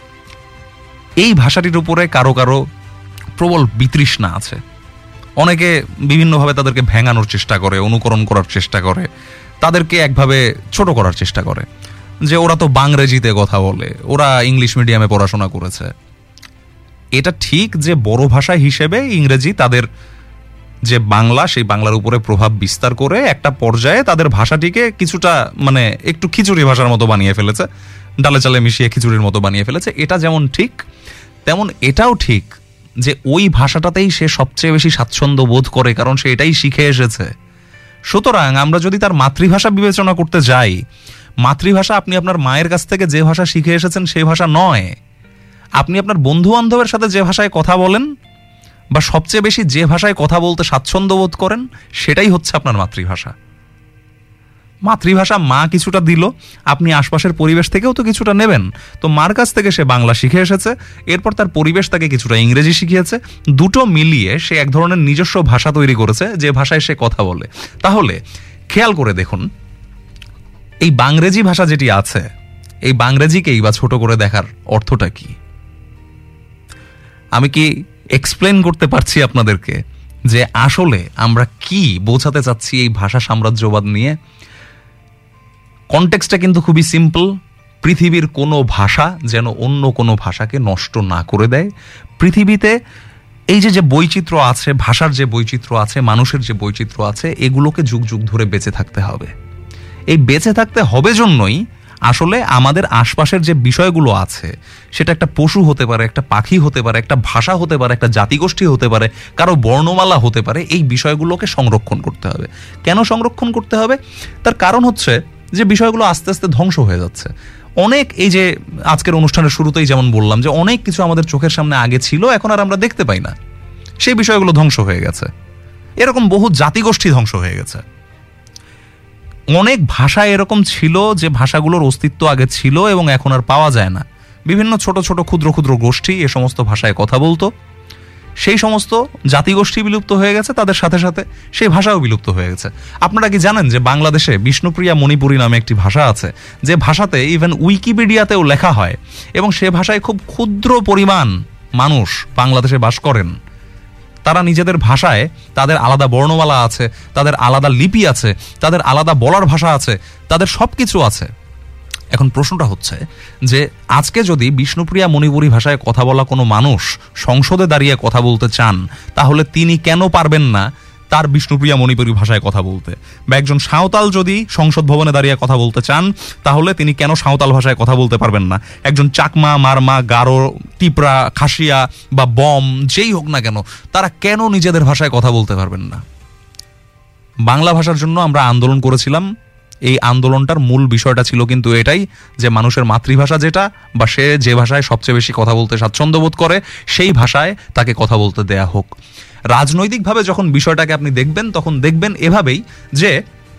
এই ভাষাটির উপরে কারো কারো প্রবল বিতৃষ্ণা আছে। অনেকে বিভিন্নভাবে তাদেরকে ভেঙানোর চেষ্টা করে, অনুকরণ করার চেষ্টা করে, তাদেরকে একভাবে ছোট করার চেষ্টা করে যে ওরা তো বাংরেজিতে কথা বলে, ওরা ইংলিশ মিডিয়ামে পড়াশোনা করেছে। এটা ঠিক যে বড় ভাষা হিসেবে ইংরেজি তাদের যে বাংলা, সেই বাংলার উপরে প্রভাব বিস্তার করে একটা পর্যায়ে তাদের ভাষাটিকে কিছুটা মানে একটু খিচুড়ি ভাষার মতো বানিয়ে ফেলেছে, ডালে চালে মিশিয়ে খিচুড়ির মতো বানিয়ে ফেলেছে। এটা যেমন ঠিক, তেমন এটাও ঠিক যে ওই ভাষাটাতেই সে সবচেয়ে বেশি স্বাচ্ছন্দ্য বোধ করে, কারণ সে এটাই শিখে এসেছে। সুতরাং আমরা যদি তার মাতৃভাষা বিবেচনা করতে যাই, মাতৃভাষা আপনি আপনার মায়ের কাছ থেকে যে ভাষা শিখে এসেছেন সেই ভাষা নয়। আপনি আপনার বন্ধু বান্ধবের সাথে যে ভাষায় কথা বলেন বা সবচেয়ে বেশি যে ভাষায় কথা বলতে স্বাচ্ছন্দ্য বোধ করেন, সেটাই হচ্ছে আপনার মাতৃভাষা। মাতৃভাষা মা কিছুটা দিল, আপনি আশপাশের পরিবেশ থেকেও তো কিছুটা নেবেন। তো মার কাছ থেকে সে বাংলা শিখে এসেছে, এরপর তার পরিবেশ তাকে কিছুটা ইংরেজি শিখিয়েছে, দুটো মিলিয়ে সে এক ধরনের নিজস্ব ভাষা তৈরি করেছে যে ভাষায় সে কথা বলে। তাহলে খেয়াল করে দেখুন, এই বাংরেজি ভাষা যেটি আছে, এই বাংরেজিকেই বা ছোট করে দেখার অর্থটা কি? আমি কি এক্সপ্লেন করতে পারছি আপনাদেরকে যে আসলে আমরা কি বোঝাতে চাচ্ছি এই ভাষা সাম্রাজ্যবাদ নিয়ে? কনটেক্সটটা কিন্তু খুবই সিম্পল। পৃথিবীর কোনো ভাষা যেন অন্য কোনো ভাষাকে নষ্ট না করে দেয়। পৃথিবীতে এই যে বৈচিত্র্য আছে, ভাষার যে বৈচিত্র্য আছে, মানুষের যে বৈচিত্র্য আছে, এগুলোকে যুগ যুগ ধরে বেঁচে থাকতে হবে। এই বেঁচে থাকতে হবে জন্যই আসলে আমাদের আশপাশের যে বিষয়গুলো আছে, সেটা একটা পশু হতে পারে, একটা পাখি হতে পারে, একটা ভাষা হতে পারে, একটা জাতিগোষ্ঠী হতে পারে, কারো বর্ণমালা হতে পারে, এই বিষয়গুলোকে সংরক্ষণ করতে হবে। কেন সংরক্ষণ করতে হবে? তার কারণ হচ্ছে যে বিষয়গুলো আস্তে আস্তে ধ্বংস হয়ে যাচ্ছে। অনেক, এই যে আজকের অনুষ্ঠানের শুরুতেই যেমন বললাম যে অনেক কিছু আমাদের চোখের সামনে আগে ছিল, এখন আর আমরা দেখতে পাই না, সেই বিষয়গুলো ধ্বংস হয়ে গেছে। এরকম বহু জাতিগোষ্ঠী ধ্বংস হয়ে গেছে। অনেক ভাষা এরকম ছিল যে ভাষাগুলোর অস্তিত্ব আগে ছিল এবং এখন আর পাওয়া যায় না। বিভিন্ন ছোট ছোট ক্ষুদ্র ক্ষুদ্র গোষ্ঠী এ সমস্ত ভাষায় কথা বলতো, সেই সমস্ত জাতিগোষ্ঠী বিলুপ্ত হয়ে গেছে, তাদের সাথে সাথে সেই ভাষাও বিলুপ্ত হয়ে গেছে। আপনারা কি জানেন যে বাংলাদেশে বিষ্ণুপ্রিয়া মণিপুরী নামে একটি ভাষা আছে, যে ভাষাতে ইভেন উইকিপিডিয়াতেও লেখা হয় এবং সে ভাষায় খুব ক্ষুদ্র পরিমাণ মানুষ বাংলাদেশে বাস করেন। তারা নিজেদের ভাষায়, তাদের আলাদা বর্ণমালা আছে, তাদের আলাদা লিপি আছে, তাদের আলাদা বলার ভাষা আছে, তাদের সব কিছু আছে। এখন প্রশ্নটা হচ্ছে যে আজকে যদি বিষ্ণুপ্রিয়া মণিপুরী ভাষায় কথা বলা কোনো মানুষ সংসদে দাঁড়িয়ে কথা বলতে চান, তাহলে তিনি কেন পারবেন না তার বিষ্ণুপ্রিয়া মণিপুরী ভাষায় কথা বলতে? বা একজন সাঁওতাল যদি সংসদ ভবনে দাঁড়িয়ে কথা বলতে চান, তাহলে তিনি কেন সাঁওতাল ভাষায় কথা বলতে পারবেন না? একজন চাকমা, মারমা, গারো, টিপরা, খাসিয়া বা বম যেই হোক না কেন, তারা কেন নিজেদের ভাষায় কথা বলতে পারবেন না? বাংলা ভাষার জন্য আমরা আন্দোলন করেছিলাম। এই আন্দোলনটার মূল বিষয়টা ছিল কিন্তু এটাই যে মানুষের মাতৃভাষা যেটা, বা সে যে ভাষায় সবচেয়ে বেশি কথা বলতে স্বাচ্ছন্দ্য বোধ করে, সেই ভাষায় তাকে কথা বলতে দেয়া হোক। রাজনৈতিকভাবে যখন বিষয়টাকে আপনি দেখবেন, তখন দেখবেন এভাবেই যে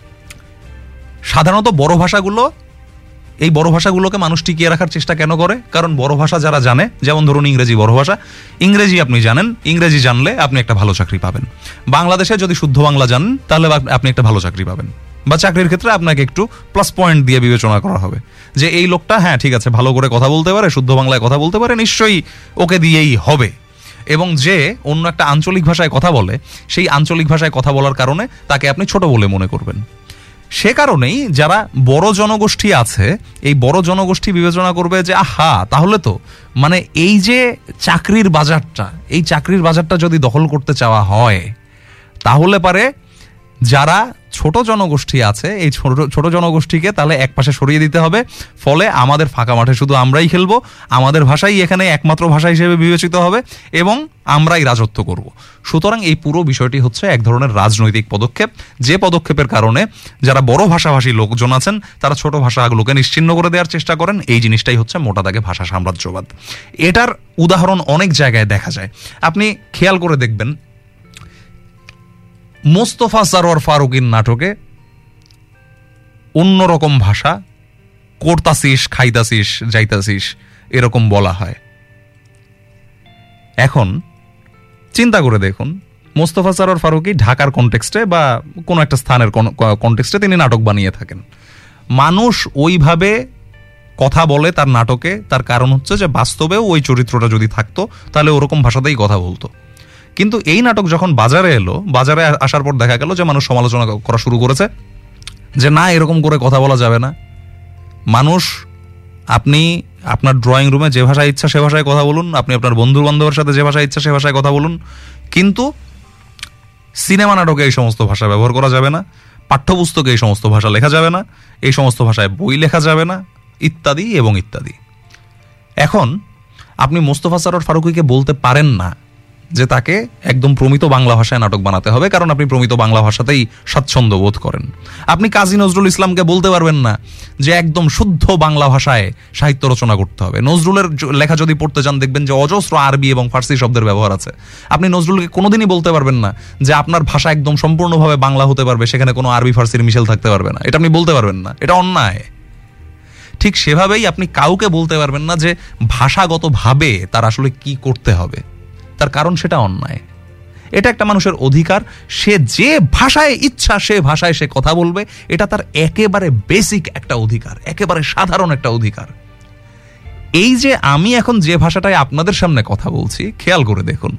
সাধারণত বড় ভাষাগুলো, এই বড় ভাষাগুলোকে মানুষ টিকিয়ে রাখার চেষ্টা কেন করে? কারণ বড় ভাষা যারা জানে, যেমন ধরুন ইংরেজি বড় ভাষা, ইংরেজি আপনি জানেন, ইংরেজি জানলে আপনি একটা ভালো চাকরি পাবেন। বাংলাদেশে যদি শুদ্ধ বাংলা জানেন, তাহলে আপনি একটা ভালো চাকরি পাবেন, বা চাকরির ক্ষেত্রে আপনাকে একটু প্লাস পয়েন্ট দিয়ে বিবেচনা করা হবে যে এই লোকটা, হ্যাঁ ঠিক আছে, ভালো করে কথা বলতে পারে, শুদ্ধ বাংলায় কথা বলতে পারে, নিশ্চয়ই ওকে দিয়েই হবে। এবং যে অন্য একটা আঞ্চলিক ভাষায় কথা বলে, সেই আঞ্চলিক ভাষায় কথা বলার কারণে তাকে আপনি ছোট বলে মনে করবেন। সে কারণেই যারা বড় জনগোষ্ঠী আছে, এই বড় জনগোষ্ঠী বিবেচনা করবে যে আহা, তাহলে তো মানে এই যে চাকরির বাজারটা, এই চাকরির বাজারটা যদি দখল করতে চাওয়া হয়, তাহলে পারে যারা ছোট জনগোষ্ঠী আছে এই ছোট জনগোষ্ঠীকে তাহলে এক পাশে সরিয়ে দিতে হবে। ফলে আমাদের ফাঁকা মাঠে শুধু আমরাই খেলবো, আমাদের ভাষাই এখানে একমাত্র ভাষা হিসেবে বিবেচিত হবে এবং আমরাই রাজত্ব করব। সুতরাং এই পুরো বিষয়টি হচ্ছে এক ধরনের রাজনৈতিক পদক্ষেপ, যে পদক্ষেপের কারণে যারা বড় ভাষাভাষী লোকজন আছেন তারা ছোট ভাষাগুলোকে নিশ্চিহ্ন করে দেওয়ার চেষ্টা করেন। এই জিনিসটাই হচ্ছে মোটা দাগে ভাষা সাম্রাজ্যবাদ। এটার উদাহরণ অনেক জায়গায় দেখা যায়। আপনি খেয়াল করে দেখবেন, মোস্তফা সরোয়ার ফারুকীর নাটকে অন্যরকম ভাষা, করতাসিস, খাইতাসিস, যাইতাসিস এরকম বলা হয়। এখন চিন্তা করে দেখুন, মোস্তফা সরোয়ার ফারুকী ঢাকার কনটেক্সটে বা কোনো একটা স্থানের কনটেক্সটে তিনি নাটক বানিয়ে থাকেন। মানুষ ওইভাবে কথা বলে তার নাটকে, তার কারণ হচ্ছে যে বাস্তবেও ওই চরিত্রটা যদি থাকতো তাহলে ওরকম ভাষাতেই কথা বলতো। কিন্তু এই নাটক যখন বাজারে এলো, বাজারে আসার পর দেখা গেল যে মানুষ সমালোচনা করা শুরু করেছে যে না, এরকম করে কথা বলা যাবে না। মানুষ, আপনি আপনার ড্রয়িং রুমে যে ভাষায় ইচ্ছা সে ভাষায় কথা বলুন, আপনি আপনার বন্ধু বান্ধবের সাথে যে ভাষায় ইচ্ছা সে ভাষায় কথা বলুন, কিন্তু সিনেমা নাটকে এই সমস্ত ভাষা ব্যবহার করা যাবে না, পাঠ্যপুস্তকে এই সমস্ত ভাষা লেখা যাবে না, এই সমস্ত ভাষায় বই লেখা যাবে না, ইত্যাদি এবং ইত্যাদি। এখন আপনি মোস্তফা সরোয়ার ফারুকীকে বলতে পারেন না যে তাকে একদম প্রমিত বাংলা ভাষায় নাটক বানাতে হবে, কারণ আপনি প্রমিত বাংলা ভাষাতেই স্বাচ্ছন্দ্য বোধ করেন। আপনি কাজী নজরুল ইসলামকে বলতে পারবেন না যে একদম শুদ্ধ বাংলা ভাষায় সাহিত্য রচনা করতে হবে। নজরুলের লেখা যদি পড়তে চান দেখবেন যে অজস্র আরবি এবং ফার্সি শব্দের ব্যবহার আছে। আপনি নজরুলকে কোনোদিনই বলতে পারবেন না যে আপনার ভাষা একদম সম্পূর্ণভাবে বাংলা হতে পারবে, সেখানে কোনো আরবি ফার্সির মিশেল থাকতে পারবে না। এটা আপনি বলতে পারবেন না, এটা অন্যায়। ঠিক সেভাবেই আপনি কাউকে বলতে পারবেন না যে ভাষাগতভাবে তার আসলে কি করতে হবে, তার কারণ সেটা অন্যায়। এটা একটা মানুষের অধিকার, সে যে ভাষায় ইচ্ছা সে ভাষায় সে কথা বলবে, এটা তার একেবারে বেসিক একটা অধিকার, একেবারে সাধারণ একটা অধিকার। এই যে আমি এখন যে ভাষাটায় আপনাদের সামনে কথা বলছি, খেয়াল করে দেখুন,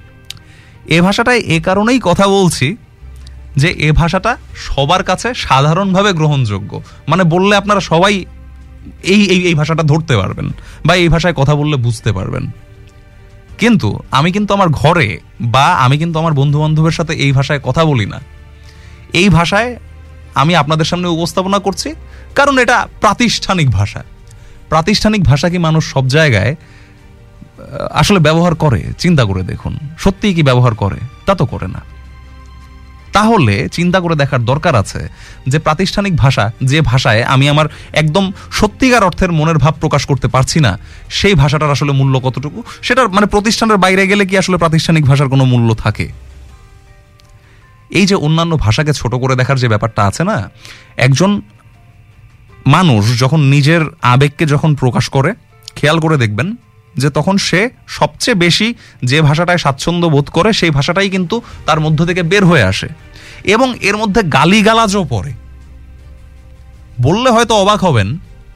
এ ভাষাটায় এ কারণেই কথা বলছি যে এ ভাষাটা সবার কাছে সাধারণভাবে গ্রহণযোগ্য। মানে বললে আপনারা সবাই এই ভাষাটা ধরতে পারবেন বা এই ভাষায় কথা বললে বুঝতে পারবেন। কিন্তু আমি কিন্তু আমার ঘরে বা আমি কিন্তু আমার বন্ধু বান্ধবের সাথে এই ভাষায় কথা বলি না। এই ভাষায় আমি আপনাদের সামনে উপস্থাপনা করছি কারণ এটা প্রাতিষ্ঠানিক ভাষা। প্রাতিষ্ঠানিক ভাষা কি মানুষ সব জায়গায় আসলে ব্যবহার করে? চিন্তা করে দেখুন, সত্যিই কি ব্যবহার করে? তা তো করে না। তাহলে চিন্তা করে দেখার দরকার আছে যে প্রাতিষ্ঠানিক ভাষা, যে ভাষায় আমি আমার একদম সত্যিকার অর্থের মনের ভাব প্রকাশ করতে পারছি না, সেই ভাষাটার আসলে মূল্য কতটুকু? সেটার মানে প্রতিষ্ঠানের বাইরে গেলে কি আসলে প্রাতিষ্ঠানিক ভাষার কোনো মূল্য থাকে? এই যে অন্যান্য ভাষাকে ছোট করে দেখার যে ব্যাপারটা আছে না, একজন মানুষ যখন নিজের আবেগকে যখন প্রকাশ করে, খেয়াল করে দেখবেন যে তখন সে সবচেয়ে বেশি যে ভাষাটায় স্বাচ্ছন্দ্য বোধ করে সেই ভাষাটাই কিন্তু তার মধ্য থেকে বের হয়ে আসে এবং এর মধ্যে গালিগালাজও পড়ে। বললে হয়তো অবাক হবেন,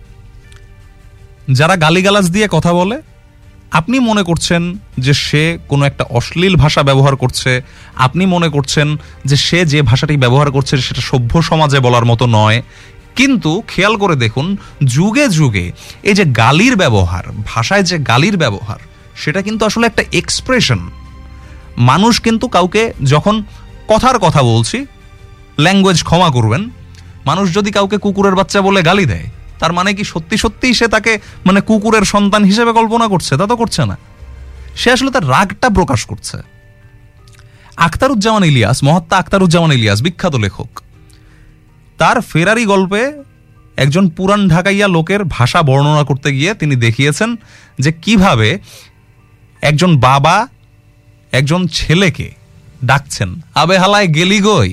যারা গালিগালাজ দিয়ে কথা বলে আপনি মনে করছেন যে সে কোনো একটা অশ্লীল ভাষা ব্যবহার করছে, আপনি মনে করছেন যে সে যে ভাষাটি ব্যবহার করছে সেটা সভ্য সমাজে বলার মতো নয়। কিন্তু খেয়াল করে দেখুন, যুগে যুগে এই যে গালির ব্যবহার, ভাষায় যে গালির ব্যবহার, সেটা কিন্তু আসলে একটা এক্সপ্রেশন। মানুষ কিন্তু কাউকে যখন কথার কথা বলছি, ল্যাঙ্গুয়েজ ক্ষমা করবেন, মানুষ যদি কাউকে কুকুরের বাচ্চা বলে গালি দেয়, তার মানে কি সত্যি সত্যিই সে তাকে মানে কুকুরের সন্তান হিসেবে কল্পনা করছে? তা তো করছে না, সে আসলে তার রাগটা প্রকাশ করছে। আখতারুজ্জামান ইলিয়াস, মহাত্মা আখতারুজ্জামান ইলিয়াস, বিখ্যাত লেখক, তার ফেরারি গল্পে একজন পুরান ঢাকাইয়া লোকের ভাষা বর্ণনা করতে গিয়ে তিনি দেখিয়েছেন যে কিভাবে একজন বাবা একজন ছেলেকে ডাকছেন, আবে হালায় গেলি গই।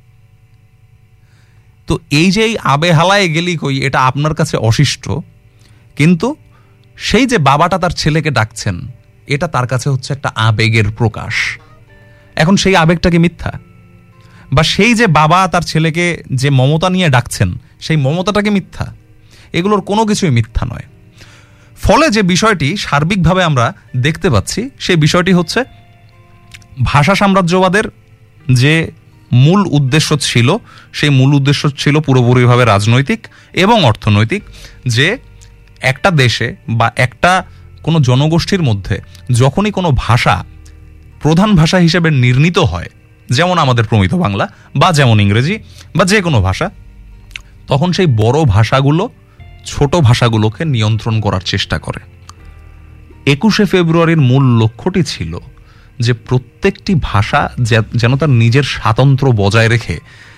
তো এই যে আবে হালায় গেলি কই, এটা আপনার কাছে অশিষ্ট, কিন্তু সেই যে বাবাটা তার ছেলেকে ডাকছেন, এটা তার কাছে হচ্ছে একটা আবেগের প্রকাশ। এখন সেই আবেগটা কি মিথ্যা? বা সেই যে বাবা তার ছেলেকে যে মমতা নিয়ে ডাকছেন, সেই মমতাটাকে মিথ্যা? এগুলোর কোনো কিছুই মিথ্যা নয়। ফলে যে বিষয়টি সার্বিকভাবে আমরা দেখতে পাচ্ছি, সেই বিষয়টি হচ্ছে ভাষা সাম্রাজ্যবাদের যে মূল উদ্দেশ্য ছিল, সেই মূল উদ্দেশ্য ছিল পুরোপুরিভাবে রাজনৈতিক এবং অর্থনৈতিক, যে একটা দেশে বা একটা কোনো জনগোষ্ঠীর মধ্যে যখনই কোনো ভাষা প্রধান ভাষা হিসেবে নির্ণীত হয়, যেমন আমাদের প্রমিত বাংলা বা যেমন ইংরেজি বা যে কোনো ভাষা, তখন সেই বড় ভাষাগুলো ছোট ভাষাগুলোকে নিয়ন্ত্রণ করার চেষ্টা করে। 21শে ফেব্রুয়ারির মূল লক্ষ্যটি ছিল যে প্রত্যেকটি ভাষা যেন তার নিজের স্বাতন্ত্র্য বজায় রেখে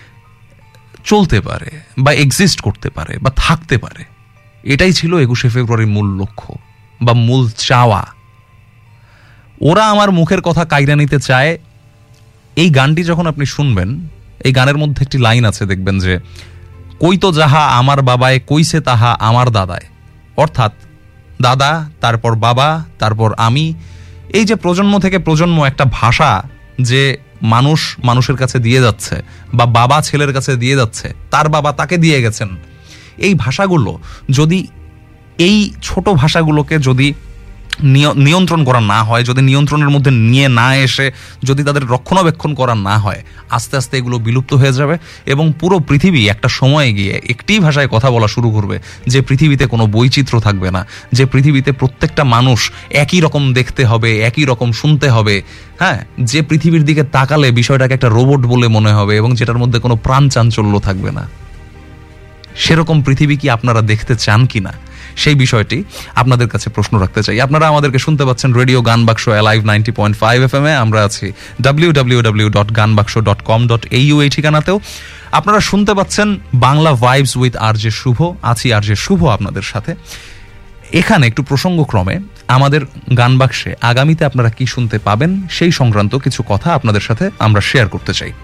চলতে পারে বা এক্সিস্ট করতে পারে বা থাকতে পারে। এটাই ছিল 21শে ফেব্রুয়ারির মূল লক্ষ্য বা মূল চাওয়া। ওরা আমার মুখের কথা কাইরা নিতে চায়। এই গানটি যখন আপনি শুনবেন, এই গানের মধ্যে একটি লাইন আছে, দেখবেন যে কইতো যাহা আমার বাবায় কইছে তাহা আমার দাদায়, অর্থাৎ দাদা, তারপর বাবা, তারপর আমি। এই যে প্রজন্ম থেকে প্রজন্ম একটা ভাষা যে মানুষের কাছে দিয়ে যাচ্ছে, বা বাবা ছেলের কাছে দিয়ে যাচ্ছে, তার বাবা তাকে দিয়ে গেছেন, এই ভাষাগুলো যদি, এই ছোট ভাষাগুলোকে যদি নিয়ন্ত্রণ করা না হয়, যদি নিয়ন্ত্রণের মধ্যে নিয়ে না এসে যদি তাদের রক্ষণাবেক্ষণ করা না হয়, আস্তে আস্তে এগুলো বিলুপ্ত হয়ে যাবে এবং পুরো পৃথিবী একটা সময়ে গিয়ে একটি ভাষায় কথা বলা শুরু করবে, যে পৃথিবীতে কোনো বৈচিত্র্য থাকবে না, যে পৃথিবীতে প্রত্যেকটা মানুষ একই রকম দেখতে হবে, একই রকম শুনতে হবে, হ্যাঁ, যে পৃথিবীর দিকে তাকালে বিষয়টাকে একটা রোবট বলে মনে হবে এবং যেটার মধ্যে কোনো প্রাণ চাঞ্চল্য থাকবে না। সেরকম পৃথিবী কি আপনারা দেখতে চান কিনা, সেই বিষয়টি আপনাদের কাছে প্রশ্ন রাখতে চাই। আপনারা আমাদেরকে শুনতে পাচ্ছেন রেডিও গানবাক্স লাইভ 90.5 FM এ। আমরা আছি www.ganbaksho.com.au এই ঠিকানাতেও। আপনারা শুনতে পাচ্ছেন Bangla vibes with RJ Shubho. আছি আরজে শুভ আপনাদের সাথে। এখানে একটু প্রসঙ্গক্রমে আমাদের গান বাক্সে আগামীতে আপনারা কি শুনতে পাবেন সেই সংক্রান্ত কিছু কথা আপনাদের সাথে আমরা শেয়ার করতে চাই।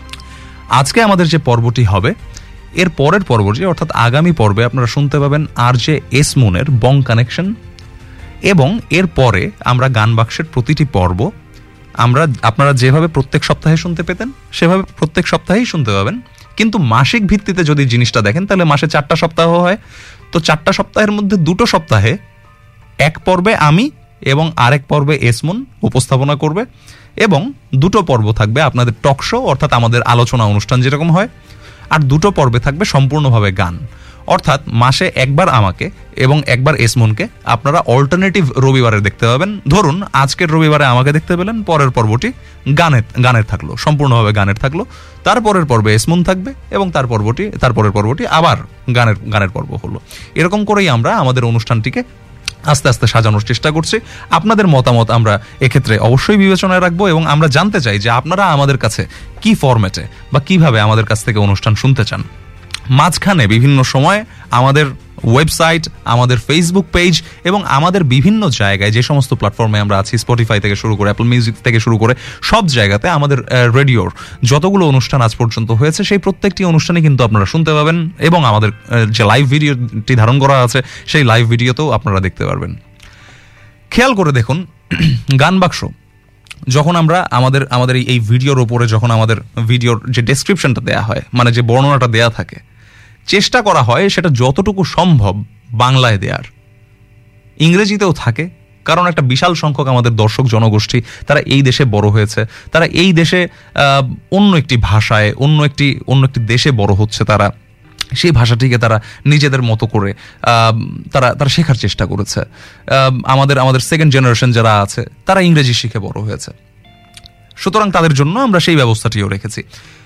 আজকে আমাদের যে পর্বটি হবে, এর পরের পর্বটি অর্থাৎ আগামী পর্বে আপনারা শুনতে পাবেন আরজে এস মুনের বং কানেকশন, এবং এর পরে আমরা গান বাক্সের প্রতিটি পর্ব আপনারা যেভাবে প্রত্যেক সপ্তাহে শুনতে পেতেন সেভাবে প্রত্যেক সপ্তাহেই শুনতে পাবেন। কিন্তু মাসিক ভিত্তিতে যদি জিনিসটা দেখেন তাহলে মাসে 4টা সপ্তাহ হয়। তো 4টা সপ্তাহের মধ্যে 2টো সপ্তাহে এক পর্বে আমি এবং আরেক পর্বে এসমুন উপস্থাপনা করবে, এবং 2টো পর্ব থাকবে আপনাদের টক শো অর্থাৎ আমাদের আলোচনা অনুষ্ঠান যেরকম হয়, আর 2টো পর্বে থাকবে সম্পূর্ণভাবে গান। অর্থাৎ মাসে একবার আমাকে এবং একবার এসমুনকে আপনারা অল্টারনেটিভ রবিবারে দেখতে পাবেন। ধরুন আজকের রবিবারে আমাকে দেখতে পেলেন, পরের পর্বটি গানের থাকলো, সম্পূর্ণভাবে গানের থাকলো, তারপরের পর্বে এসমুন থাকবে এবং তারপরের পর্বটি আবার গানের পর্ব হলো। এরকম করেই আমরা আমাদের অনুষ্ঠানটিকে আস্তে আস্তে সাজানোর চেষ্টা করছি। আপনাদের মতামত আমরা এক্ষেত্রে অবশ্যই বিবেচনায় রাখবো এবং আমরা জানতে চাই যে আপনারা আমাদের কাছে কি ফরম্যাটে বা কিভাবে আমাদের কাছ থেকে অনুষ্ঠান শুনতে চান। মাঝখানে বিভিন্ন সময় আমাদের ওয়েবসাইট, আমাদের ফেসবুক পেজ এবং আমাদের বিভিন্ন জায়গায় যে সমস্ত প্ল্যাটফর্মে আমরা আছি, স্পটিফাই থেকে শুরু করে অ্যাপল মিউজিক থেকে শুরু করে সব জায়গাতে আমাদের রেডিওর যতগুলো অনুষ্ঠান আজ পর্যন্ত হয়েছে সেই প্রত্যেকটি অনুষ্ঠানে কিন্তু আপনারা শুনতে পাবেন, এবং আমাদের যে লাইভ ভিডিওটি ধারণ করা আছে সেই লাইভ ভিডিওতেও আপনারা দেখতে পারবেন। খেয়াল করে দেখুন, গান বাক্স যখন আমরা আমাদের এই ভিডিওর ওপরে যখন আমাদের ভিডিওর যে ডেসক্রিপশনটা দেয়া হয়, মানে যে বর্ণনাটা দেয়া থাকে, চেষ্টা করা হয় সেটা যতটুকু সম্ভব বাংলায় দেওয়ার। ইংরেজিতেও থাকে, কারণ একটা বিশাল সংখ্যক আমাদের দর্শক জনগোষ্ঠী তারা এই দেশে বড় হয়েছে, তারা এই দেশে অন্য একটি ভাষায় অন্য একটি দেশে বড় হচ্ছে, তারা সেই ভাষাটিকে তারা নিজেদের মতো করে তারা শেখার চেষ্টা করেছে। আমাদের সেকেন্ড জেনারেশন যারা আছে তারা ইংরেজি শিখে বড় হয়েছে, সুতরাং তাদের জন্য আমরা সেই ব্যবস্থাটিও রেখেছি।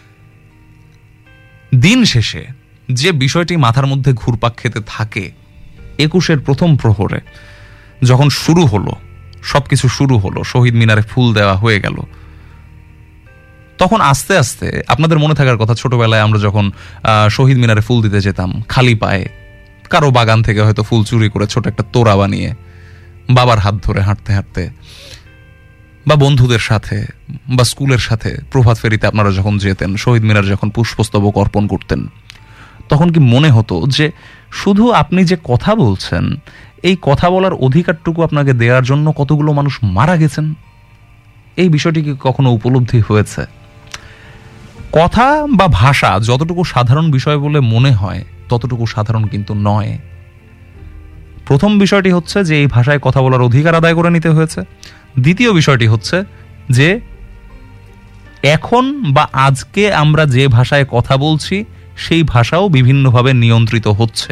দিন শেষে যে বিষয়টি মাথার মধ্যে ঘুরপাক খেতে থাকে, 21-এর প্রথম প্রহরে যখন সবকিছু শুরু হলো, শহীদ মিনারে ফুল দেওয়া হয়ে গেল, তখন আস্তে আস্তে আপনাদের মনে থাকার কথা, ছোটবেলায় আমরা যখন শহীদ মিনারে ফুল দিতে যেতাম খালি পায়ে, কারো বাগান থেকে হয়তো ফুল চুরি করে ছোট একটা তোড়া বানিয়ে বাবার হাত ধরে হাঁটতে হাঁটতে, বা বন্ধুদের সাথে বা স্কুলের সাথে প্রভাত ফেরিতে আপনারা যখন যেতেন, শহীদ মিনার যখন পুষ্পস্তবক অর্পণ করতেন, তখন কি মনে হতো যে শুধু আপনি যে কথা বলছেন, এই কথা বলার অধিকারটুকু আপনাকে দেওয়ার জন্য কতগুলো মানুষ মারা গেছেন? এই বিষয়টি কি কখনো উপলব্ধি হয়েছে? কথা বা ভাষা যতটুকু সাধারণ বিষয় বলে মনে হয় ততটুকু সাধারণ কিন্তু নয়। প্রথম বিষয়টি হচ্ছে যে এই ভাষায় কথা বলার অধিকার আদায় করে নিতে হয়েছে। দ্বিতীয় বিষয়টি হচ্ছে যে এখন বা আজকে আমরা যে ভাষায় কথা বলছি সেই ভাষাও বিভিন্নভাবে নিয়ন্ত্রিত হচ্ছে।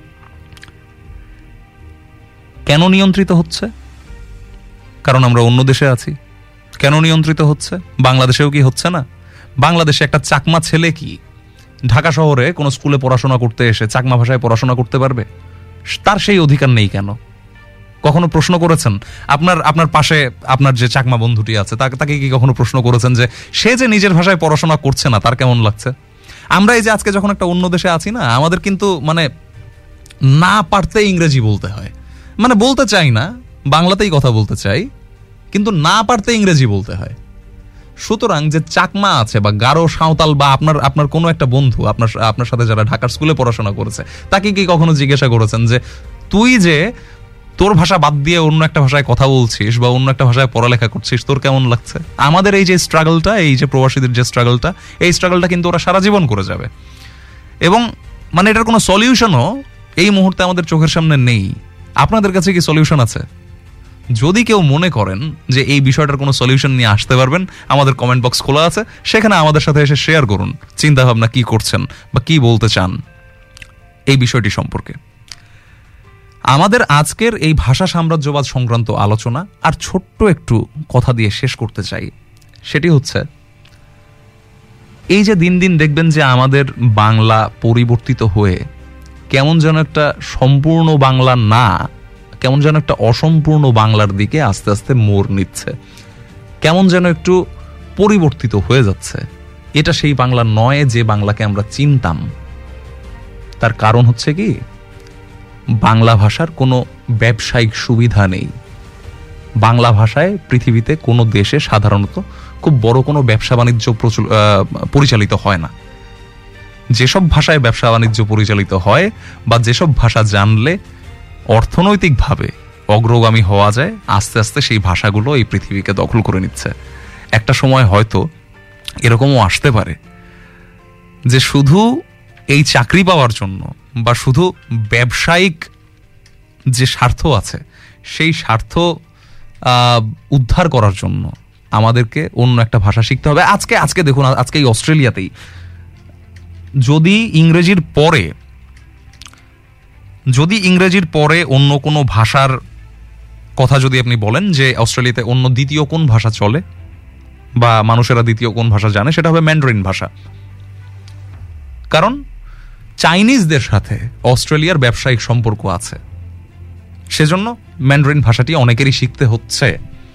কেন নিয়ন্ত্রিত হচ্ছে? কারণ আমরা অন্য দেশে আছি। কেন নিয়ন্ত্রিত হচ্ছে? বাংলাদেশেও কি হচ্ছে না? বাংলাদেশে একটা চাকমা ছেলে কি ঢাকা শহরে কোনো স্কুলে পড়াশোনা করতে এসে চাকমা ভাষায় পড়াশোনা করতে পারবে? তার সেই অধিকার নেই কেন? কখনো প্রশ্ন করেছেন? আপনার পাশে আপনার যে চাকমা বন্ধুটি আছে তাকে কি কখনো প্রশ্ন করেছেন যে সে যে নিজের ভাষায় পড়াশোনা করছে না তার কেমন লাগছে? আমরা এই যে আজকে যখন একটা অন্য দেশে আছি না, আমাদের কিন্তু মানে না পারতে ইংরেজি বলতে হয়। মানে বলতে চাই না, বাংলাতেই কথা বলতে চাই, কিন্তু না পারতে ইংরেজি বলতে হয়। সুতরাং যে চাকমা আছে বা গারো, সাঁওতাল বা আপনার কোনো একটা বন্ধু আপনার সাথে যারা ঢাকার স্কুলে পড়াশোনা করেছে তাকে কি কখনো জিজ্ঞাসা করেছেন যে তুই যে তোর ভাষা বাদ দিয়ে অন্য একটা ভাষায় কথা বলছিস বা অন্য একটা ভাষায় পড়ালেখা করছিস, তোর কেমন লাগছে? আমাদের এই যে স্ট্রাগলটা, এই যে প্রবাসীদের যে স্ট্রাগলটা, এই স্ট্রাগলটা কিন্তু ওরা সারা জীবন করে যাবে। এবং মানে এটার কোনো সলিউশনও এই মুহূর্তে আমাদের চোখের সামনে নেই। আপনাদের কাছে কি সলিউশন আছে? যদি কেউ মনে করেন যে এই বিষয়টার কোনো সলিউশন নিয়ে আসতে পারবেন, আমাদের কমেন্ট বক্স খোলা আছে, সেখানে আমাদের সাথে এসে শেয়ার করুন চিন্তা ভাবনা কি করছেন বা কি বলতে চান এই বিষয়টি সম্পর্কে। আমাদের আজকের এই ভাষা সাম্রাজ্যবাদ সংক্রান্ত আলোচনা আর ছোট্ট একটু কথা দিয়ে শেষ করতে চাই। সেটি হচ্ছে এই যে দিন দিন দেখবেন যে আমাদের বাংলা পরিবর্তিত হয়ে কেমন যেন একটা সম্পূর্ণ বাংলা না, কেমন যেন একটা অসম্পূর্ণ বাংলার দিকে আস্তে আস্তে মোড় নিচ্ছে, কেমন যেন একটু পরিবর্তিত হয়ে যাচ্ছে। এটা সেই বাংলা নয় যে বাংলাকে আমরা চিনতাম। তার কারণ হচ্ছে কি, বাংলা ভাষার কোনো ব্যবসায়িক সুবিধা নেই। বাংলা ভাষায় পৃথিবীতে কোনো দেশে সাধারণত খুব বড় কোনো ব্যবসা বাণিজ্য পরিচালিত হয় না। যেসব ভাষায় ব্যবসা বাণিজ্য পরিচালিত হয় বা যেসব ভাষা জানলে অর্থনৈতিকভাবে অগ্রগামী হওয়া যায়, আস্তে আস্তে সেই ভাষাগুলো এই পৃথিবীকে দখল করে নিচ্ছে। একটা সময় হয়তো এরকমও আসতে পারে যে শুধু এই চাকরি পাওয়ার জন্য বা শুধু ব্যবসায়িক যে স্বার্থ আছে সেই স্বার্থ উদ্ধার করার জন্য আমাদেরকে অন্য একটা ভাষা শিখতে হবে। আজকে দেখুন, আজকে এই অস্ট্রেলিয়াতেই যদি ইংরেজির পরে অন্য কোনো ভাষার কথা যদি আপনি বলেন যে অস্ট্রেলিয়াতে অন্য দ্বিতীয় কোন ভাষা চলে বা মানুষেরা দ্বিতীয় কোন ভাষা জানে, সেটা হবে ম্যান্ডারিন ভাষা। কারণ চাইনিজদের সাথে অস্ট্রেলিয়ার ব্যবসায়িক সম্পর্ক আছে, সেজন্য ম্যান্ডারিন ভাষাটি অনেকেরই শিখতে হচ্ছে।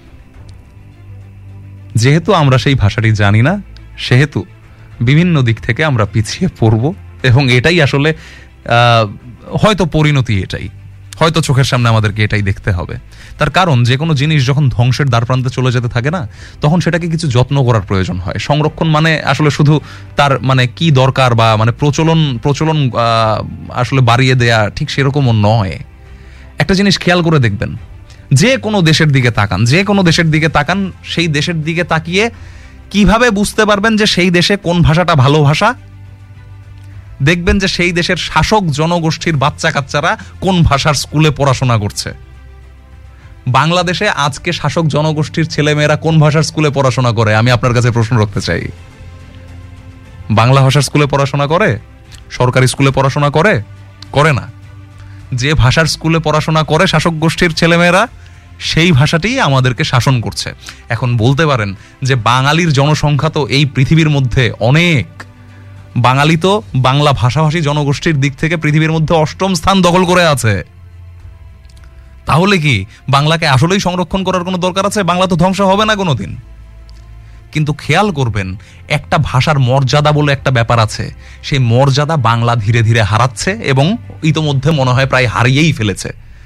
যেহেতু আমরা সেই ভাষাটি জানি না, সেহেতু বিভিন্ন দিক থেকে আমরা পিছিয়ে পড়ব এবং এটাই আসলে হয়তো পরিণতি, এটাই হয়তো চোখের সামনে আমাদেরকে এটাই দেখতে হবে। তার কারণ যে কোনো জিনিস যখন ধ্বংসের দ্বারপ্রান্তে চলে যেতে থাকে না, তখন সেটাকে কিছু যত্ন করার প্রয়োজন হয়। সংরক্ষণ মানে আসলে শুধু তার মানে কি দরকার বা মানে প্রচলন আসলে বাড়িয়ে দেয়া ঠিক সেরকমও নয়। একটা জিনিস খেয়াল করে দেখবেন, যে কোনো দেশের দিকে তাকান, সেই দেশের দিকে তাকিয়ে কিভাবে বুঝতে পারবেন যে সেই দেশে কোন ভাষাটা ভালো ভাষা? দেখবেন যে সেই দেশের শাসক জনগোষ্ঠীর বাচ্চা কাচ্চারা কোন ভাষার স্কুলে পড়াশোনা করছে। বাংলাদেশে আজকে শাসক জনগোষ্ঠীর ছেলেমেয়েরা কোন ভাষার স্কুলে পড়াশোনা করে? আমি আপনার কাছে প্রশ্ন রাখতে চাই। বাংলা ভাষার স্কুলে পড়াশোনা করে? সরকারি স্কুলে পড়াশোনা করে না। যে ভাষার স্কুলে পড়াশোনা করে শাসক গোষ্ঠীর ছেলেমেয়েরা, সেই ভাষাটিই আমাদেরকে শাসন করছে। এখন বলতে পারেন যে বাঙালির জনসংখ্যা তো এই পৃথিবীর মধ্যে অনেক, বাঙালি তো বাংলা ভাষাভাষী জনগোষ্ঠীর দিক থেকে পৃথিবীর মধ্যে 8ম স্থান দখল করে আছে। তাহলে কি বাংলাকে আসলেই সংরক্ষণ করার কোনো দরকার আছে? বাংলা তো ধ্বংস হবে না কোনোদিন। কিন্তু খেয়াল করবেন, একটা ভাষার মর্যাদা বলে একটা ব্যাপার আছে, সেই মর্যাদা বাংলা ধীরে ধীরে হারাচ্ছে এবং ইতোমধ্যে মনে হয় প্রায় হারিয়েই ফেলেছে।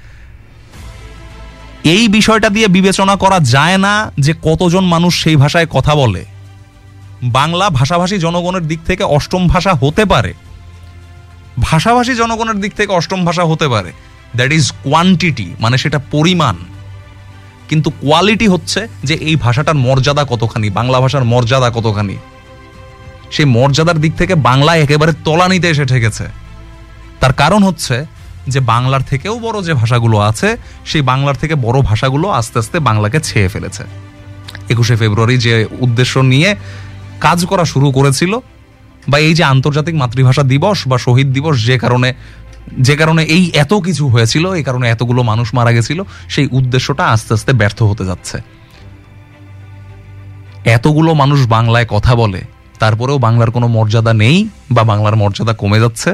এই বিষয়টা দিয়ে বিবেচনা করা যায় না যে কতজন মানুষ সেই ভাষায় কথা বলে। বাংলা ভাষাভাষী জনগণের দিক থেকে 8ম ভাষা হতে পারে, ভাষাভাষী জনগণের দিক থেকে 8ম ভাষা হতে পারে, দ্যাট ইজ কোয়ান্টিটি, মানে সেটা পরিমাণ। কিন্তু কোয়ালিটি হচ্ছে যে এই ভাষাটার মর্যাদা কতখানি, বাংলা ভাষার মর্যাদা কতখানি। সেই মর্যাদার দিক থেকে বাংলা একেবারে তলানিতে এসে ঠেকেছে। তার কারণ হচ্ছে যে বাংলার থেকেও বড় যে ভাষাগুলো আছে, সেই বাংলার থেকে বড় ভাষাগুলো আস্তে আস্তে বাংলাকে ছেয়ে ফেলেছে। 21শে ফেব্রুয়ারি যে উদ্দেশ্য নিয়ে কাজ করা শুরু করেছিল, বা এই যে আন্তর্জাতিক মাতৃভাষা দিবস বা শহীদ দিবস যে কারণে এই এত কিছু হয়েছিল, এই কারণে এতগুলো মানুষ মারা গেছিল, সেই উদ্দেশ্যটা আস্তে আস্তে ব্যর্থ হতে যাচ্ছে। এতগুলো মানুষ বাংলায় কথা বলে, তারপরেও বাংলার কোনো মর্যাদা নেই বা বাংলার মর্যাদা কমে যাচ্ছে।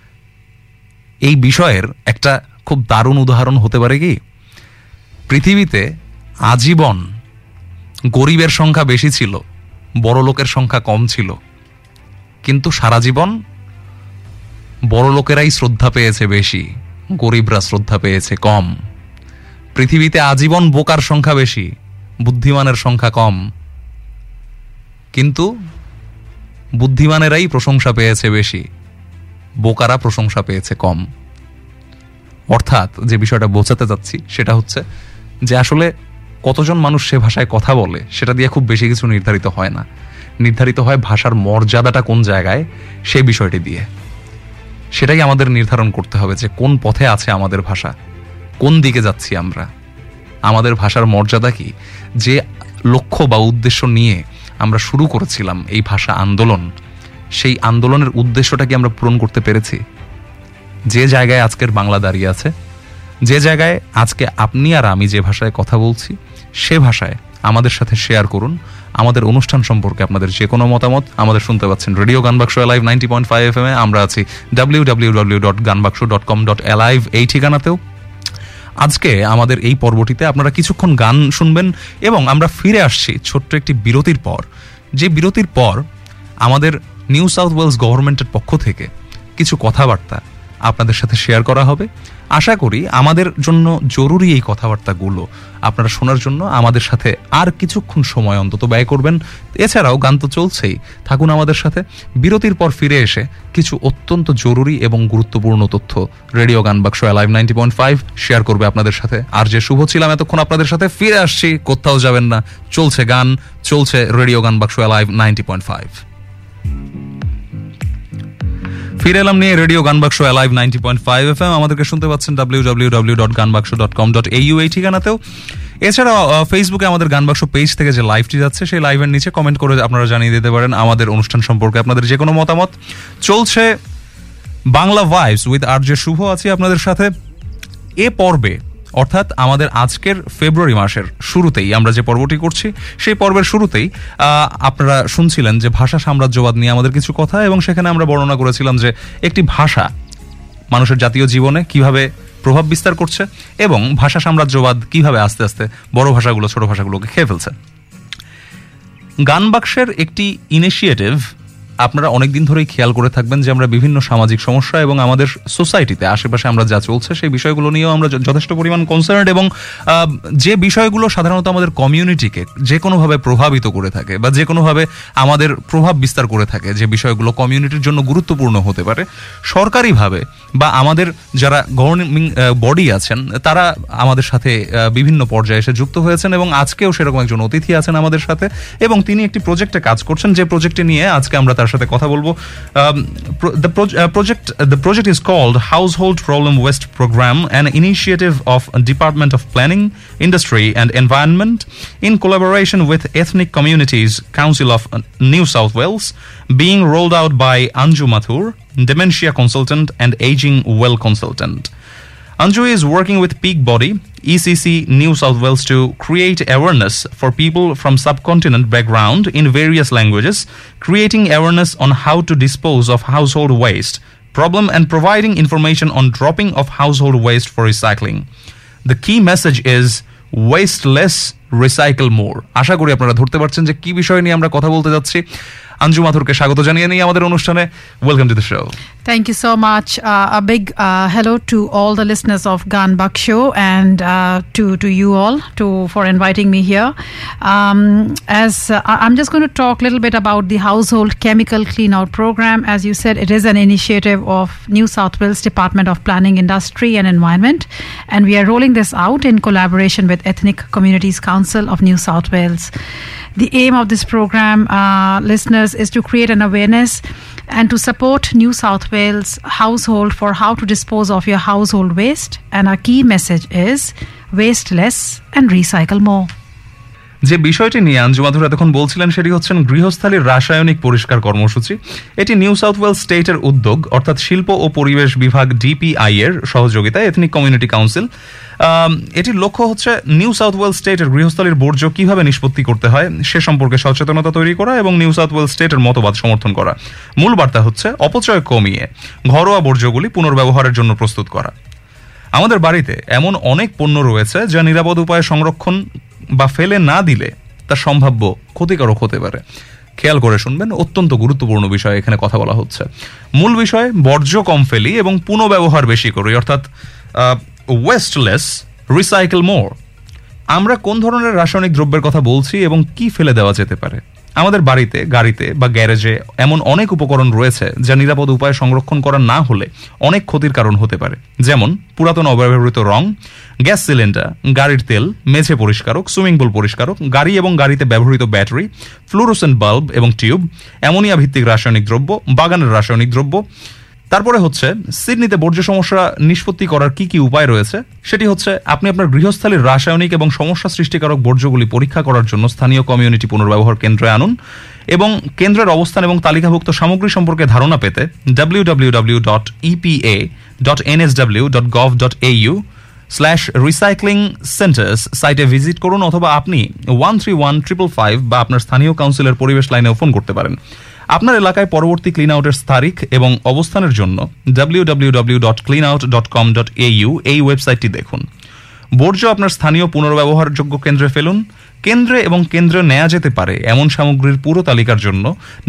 এই বিষয়ের একটা খুব দারুণ উদাহরণ হতে পারে কি, পৃথিবীতে আজীবন গরিবের সংখ্যা বেশি ছিল, বড় লোকের সংখ্যা কম ছিল, কিন্তু সারা জীবন বড় লোকেরাই শ্রদ্ধা পেয়েছে বেশি, গরিবরা শ্রদ্ধা পেয়েছে কম। পৃথিবীতে আজীবন বোকার সংখ্যা বেশি, বুদ্ধিমানের সংখ্যা কম, কিন্তু বুদ্ধিমানেরাই প্রশংসা পেয়েছে বেশি, বোকারা প্রশংসা পেয়েছে কম। অর্থাৎ যে বিষয়টা বোঝাতে যাচ্ছি সেটা হচ্ছে যে আসলে কতজন মানুষ সে ভাষায় কথা বলে সেটা দিয়ে খুব বেশি কিছু নির্ধারিত হয় না, নির্ধারিত হয় ভাষার মর্যাদাটা কোন জায়গায় সেই বিষয়টি দিয়ে। সেটাই আমাদের নির্ধারণ করতে হবে যে কোন পথে আছে আমাদের ভাষা, কোন দিকে যাচ্ছি আমরা, আমাদের ভাষার মর্যাদা কি। যে লক্ষ্য বা উদ্দেশ্য নিয়ে আমরা শুরু করেছিলাম এই ভাষা আন্দোলন, সেই আন্দোলনের উদ্দেশ্যটা কি আমরা পূরণ করতে পেরেছি? যে জায়গায় আজকের বাংলা দাঁড়িয়ে আছে, যে জায়গায় আজকে আপনি আর আমি যে ভাষায় কথা বলছি, সে ভাষায় আমাদের সাথে শেয়ার করুন আমাদের অনুষ্ঠান সম্পর্কে আপনাদের যে কোনো মতামত। আমাদের শুনতে পাচ্ছেন রেডিও গানবাক্স লাইভ 90.5 FM এ, আমরা আছি www.ganbaksho.com.live এই ঠিকানাতেও। আজকে আমাদের এই পর্বটিতে আপনারা কিছুক্ষণ গান শুনবেন এবং আমরা ফিরে আসছি ছোট্ট একটি বিরতির পর, যে বিরতির পর আমাদের নিউ সাউথ ওয়েলস গভর্নমেন্টের পক্ষ থেকে কিছু কথাবার্তা আপনাদের সাথে শেয়ার করা হবে। আশা করি আমাদের জন্য জরুরি এই কথাবার্তাগুলো আপনারা শোনার জন্য আমাদের সাথে আর কিছুক্ষণ সময় অন্তত ব্যয় করবেন। এছাড়াও গান তো চলছেই, থাকুন আমাদের সাথে। বিরতির পর ফিরে এসে কিছু অত্যন্ত জরুরি এবং গুরুত্বপূর্ণ তথ্য রেডিও গানবাক্স লাইভ 90.5 শেয়ার করবে আপনাদের সাথে। আর যে শুভ ছিলাম এতক্ষণ আপনাদের সাথে, ফিরে আসছি, কোথাও যাবেন না, চলছে গান, চলছে রেডিও গানবাক্স লাইভ 90.5। ফিরে এলাম নিয়ে রেডিও গানবাক্স লাইভ 90.5 FM। আমাদেরকে শুনতে পাচ্ছেন www.ganbaksho.com.au এই ঠিকানাতেও। এছাড়া ফেসবুকে আমাদের গানবাক্স পেজ থেকে যে লাইভটি যাচ্ছে, সেই লাইভের নিচে কমেন্ট করে আপনারা জানিয়ে দিতে পারেন আমাদের অনুষ্ঠান সম্পর্কে আপনাদের যে কোনো মতামত। চলছে Bangla vibes with RJ Shubho, আছি আপনাদের সাথে। এ পর্বে, অর্থাৎ আমাদের আজকের ফেব্রুয়ারি মাসের শুরুতেই আমরা যে পর্বটি করছি, সেই পর্বের শুরুতেই আপনারা শুনছিলেন যে ভাষা সাম্রাজ্যবাদ নিয়ে আমাদের কিছু কথা, এবং সেখানে আমরা বর্ণনা করেছিলাম যে একটি ভাষা মানুষের জাতীয় জীবনে কিভাবে প্রভাব বিস্তার করছে এবং ভাষা সাম্রাজ্যবাদ কিভাবে আস্তে আস্তে বড় ভাষাগুলো ছোট ভাষাগুলোকে খেয়ে ফেলছে। গানবাক্সের একটি ইনিশিয়েটিভ আপনারা অনেকদিন ধরেই খেয়াল করে থাকবেন যে আমরা বিভিন্ন সামাজিক সমস্যা এবং আমাদের সোসাইটিতে আশেপাশে আমরা যা চলছে সেই বিষয়গুলো নিয়েও আমরা যথেষ্ট পরিমাণ কনসার্নড, এবং যে বিষয়গুলো সাধারণত আমাদের কমিউনিটিকে যে কোনোভাবে প্রভাবিত করে থাকে বা যে কোনোভাবে আমাদের প্রভাব বিস্তার করে থাকে, যে বিষয়গুলো কমিউনিটির জন্য গুরুত্বপূর্ণ হতে পারে, সরকারিভাবে বা আমাদের যারা গভর্নিং বডি আছেন তারা আমাদের সাথে বিভিন্ন পর্যায়ে এসে যুক্ত হয়েছেন, এবং আজকেও সেরকম একজন অতিথি আছেন আমাদের সাথে, এবং তিনি একটি প্রজেক্টে কাজ করছেন, যে প্রজেক্টটি নিয়ে আজকে আমরা তার সাথে কথা বলবো। The project is called Household Problem Waste Program, an initiative of Department of Planning, Industry and Environment in collaboration with Ethnic Communities Council of New South Wales, being rolled out by Anju Mathur, dementia consultant and aging well consultant. Anju is working with Peak Body, ECC New South Wales to create awareness for people from subcontinent background in various languages, creating awareness on how to dispose of household waste problem and providing information on dropping of household waste for recycling. The key message is waste less, recycle more. আশা করি আপনারা ধরতে পারছেন যে কি বিষয় নিয়ে আমরা কথা বলতে যাচ্ছি। আঞ্জু মাথুরকে স্বাগত জানিয়ে নিয়ে আমাদের অনুষ্ঠানে। Welcome to the show. Thank you so much. A big hello to all the listeners of Ganbaksho and to you all for inviting me here. I'm just going to talk a little bit about the Household Chemical Clean Out Program. As you said, it is an initiative of New South Wales Department of Planning, Industry and Environment, and we are rolling this out in collaboration with Ethnic Communities Council of New South Wales. The aim of this program, listeners, is to create an awareness and to support New South Wales household for how to dispose of your household waste. And our key message is waste less and recycle more. যে বিষয়টি নিয়ে আঞ্জুমাধুর এতক্ষণ বলছিলেন সেটি হচ্ছেন গৃহস্থালির রাসায়নিক পরিষ্কার কর্মসূচি। এটি নিউ সাউথ ওয়েলস স্টেটের উদ্যোগ, অর্থাৎ শিল্প ও পরিবেশ বিভাগ ডিপিআই এর সহযোগিতায় এথনিক কমিউনিটি কাউন্সিল। এটির লক্ষ্য হচ্ছে নিউ সাউথ ওয়েলস স্টেটের গৃহস্থালির বর্জ্য কিভাবে নিষ্পত্তি করতে হয় সে সম্পর্কে সচেতনতা তৈরি করা এবং নিউ সাউথ ওয়েলস স্টেটের মতবাদ সমর্থন করা। মূল বার্তা হচ্ছে অপচয় কমিয়ে ঘরোয়া বর্জ্যগুলি পুনর্ব্যবহারের জন্য প্রস্তুত করা। আমাদের বাড়িতে এমন অনেক পণ্য রয়েছে যা নিরাপদ উপায়ে সংরক্ষণ বা ফেলে না দিলে তা সম্ভাব্য ক্ষতিকারক হতে পারে। খেয়াল করে শুনবেন, অত্যন্ত গুরুত্বপূর্ণ বিষয় এখানে কথা বলা হচ্ছে। মূল বিষয় বর্জ্য কম ফেলি এবং পুনঃব্যবহার বেশি করি, অর্থাৎ ওয়েস্টলেস রিসাইকেল মোর। আমরা কোন ধরনের রাসায়নিক দ্রব্যের কথা বলছি এবং কি ফেলে দেওয়া যেতে পারে? আমাদের বাড়িতে, গাড়িতে বা গ্যারেজে এমন অনেক উপকরণ রয়েছে যা নিরাপদ উপায়ে সংরক্ষণ করা না হলে অনেক ক্ষতির কারণ হতে পারে, যেমন পুরাতন অব্যবহৃত রং, গ্যাস সিলিন্ডার, গাড়ির তেল, মেঝে পরিষ্কারক, সুইমিং পুল পরিষ্কারক, গাড়ি এবং গাড়িতে ব্যবহৃত ব্যাটারি, ফ্লুরোসেন্ট বাল্ব এবং টিউব, অ্যামোনিয়া ভিত্তিক রাসায়নিক দ্রব্য, বাগানের রাসায়নিক দ্রব্য। তারপরে হচ্ছে সিডনিতে বর্জ্য সমস্যা নিষ্পত্তি করার কি কি উপায় রয়েছে, সেটি হচ্ছে আপনি আপনার গৃহস্থালির রাসায়নিক এবং সমস্যা সৃষ্টিকারক বর্জ্যগুলি পরীক্ষা করার জন্য স্থানীয় কমিউনিটি পুনর্ব্যবহার কেন্দ্রে আনুন এবং কেন্দ্রের অবস্থান এবং তালিকাভুক্ত সামগ্রী সম্পর্কে ধারণা পেতে www.epa.nsw.gov.au/recycling centers সাইটে ভিজিট করুন, অথবা আপনি 131-555 বা আপনার স্থানীয় কাউন্সিলের পরিবেশ লাইনেও ফোন করতে পারেন। আপনার এলাকায় পরবর্তী ক্লিন আউটের তারিখ এবং অবস্থানের জন্য www.cleanout.com.au এই ওয়েবসাইটটি দেখুন। বর্জ্য আপনার স্থানীয় পুনর্ব্যবহারযোগ্য কেন্দ্রে ফেলুন। কেন্দ্রে এবং কেন্দ্রে নেওয়া যেতে পারে এমন সামগ্রীর পুরো তালিকার জন্য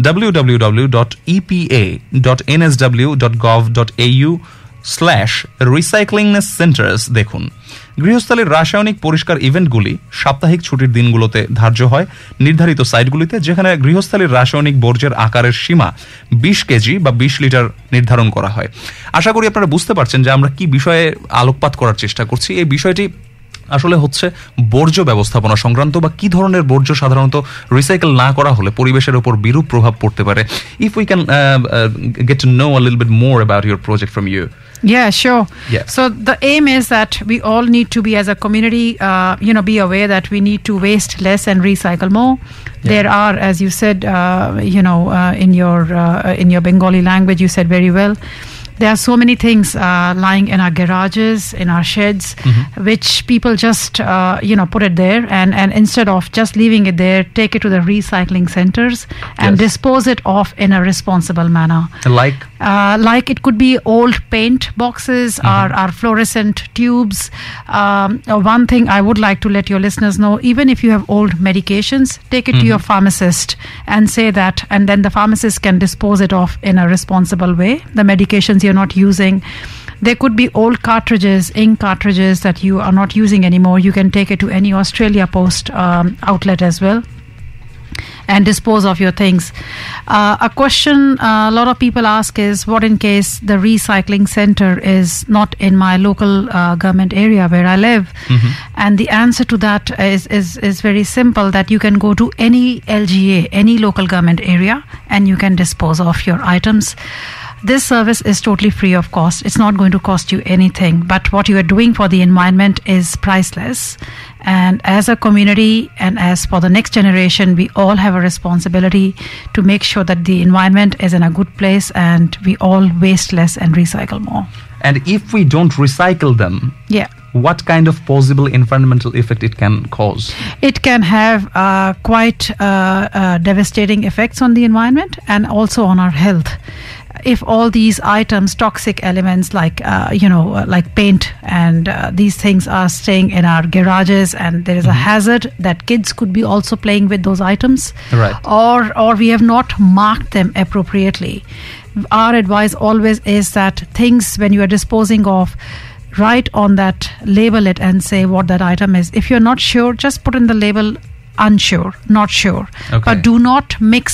www.epa.nsw.gov.au/recycling centers দেখুন। গৃহস্থালির রাসায়নিক পরিষ্কার ইভেন্টগুলি সাপ্তাহিক ছুটির দিনগুলোতে ধার্য হয় নির্ধারিত সাইটগুলিতে, যেখানে গৃহস্থালির রাসায়নিক বর্জ্যের আকারের সীমা 20 কেজি বা 20 লিটার নির্ধারণ করা হয়। আশা করি আপনারা বুঝতে পারছেন যে আমরা কি বিষয়ে আলোকপাত করার চেষ্টা করছি। এই বিষয়টি আসলে হচ্ছে বর্জ্য ব্যবস্থাপনা সংক্রান্ত, বা কি ধরনের বর্জ্য সাধারণত রিসাইকেল না করা হলে পরিবেশের উপর বিরূপ প্রভাব পড়তে পারে। If we can get to know a little bit more about your project from you. Yeah, sure. Yeah. So the aim is that we all need to be, as a community, be aware that we need to waste less and recycle more. Yeah. There are, as you said, in your Bengali language, you said very well, there are so many things lying in our garages, in our sheds, which people just put it there, and instead of just leaving it there, take it to the recycling centers and dispose it off in a responsible manner. Like it could be old paint boxes or fluorescent tubes. One thing I would like to let your listeners know, even if you have old medications, take it to your pharmacist and say that, and then the pharmacist can dispose it off in a responsible way. The medications you're not using, there could be old cartridges, ink cartridges that you are not using anymore. You can take it to any Australia Post outlet as well and dispose of your things. A question a lot of people ask is, what in case the recycling center is not in my local government area where I live? And the answer to that is very simple, that you can go to any LGA, any local government area, and you can dispose of your items. This service is totally free of cost. It's not going to cost you anything, but what you are doing for the environment is priceless. And as a community and as for the next generation, we all have a responsibility to make sure that the environment is in a good place and we all waste less and recycle more. And if we don't recycle them, what kind of possible environmental effect it can cause? It can have quite devastating effects on the environment and also on our health. If all these items, toxic elements like paint and these things are staying in our garages, and there is a hazard that kids could be also playing with those items, right, or we have not marked them appropriately. Our advice always is that things, when you are disposing of, write on that, label it and say what that item is. If you're not sure, just put in the label unsure, not sure. Okay. But do not mix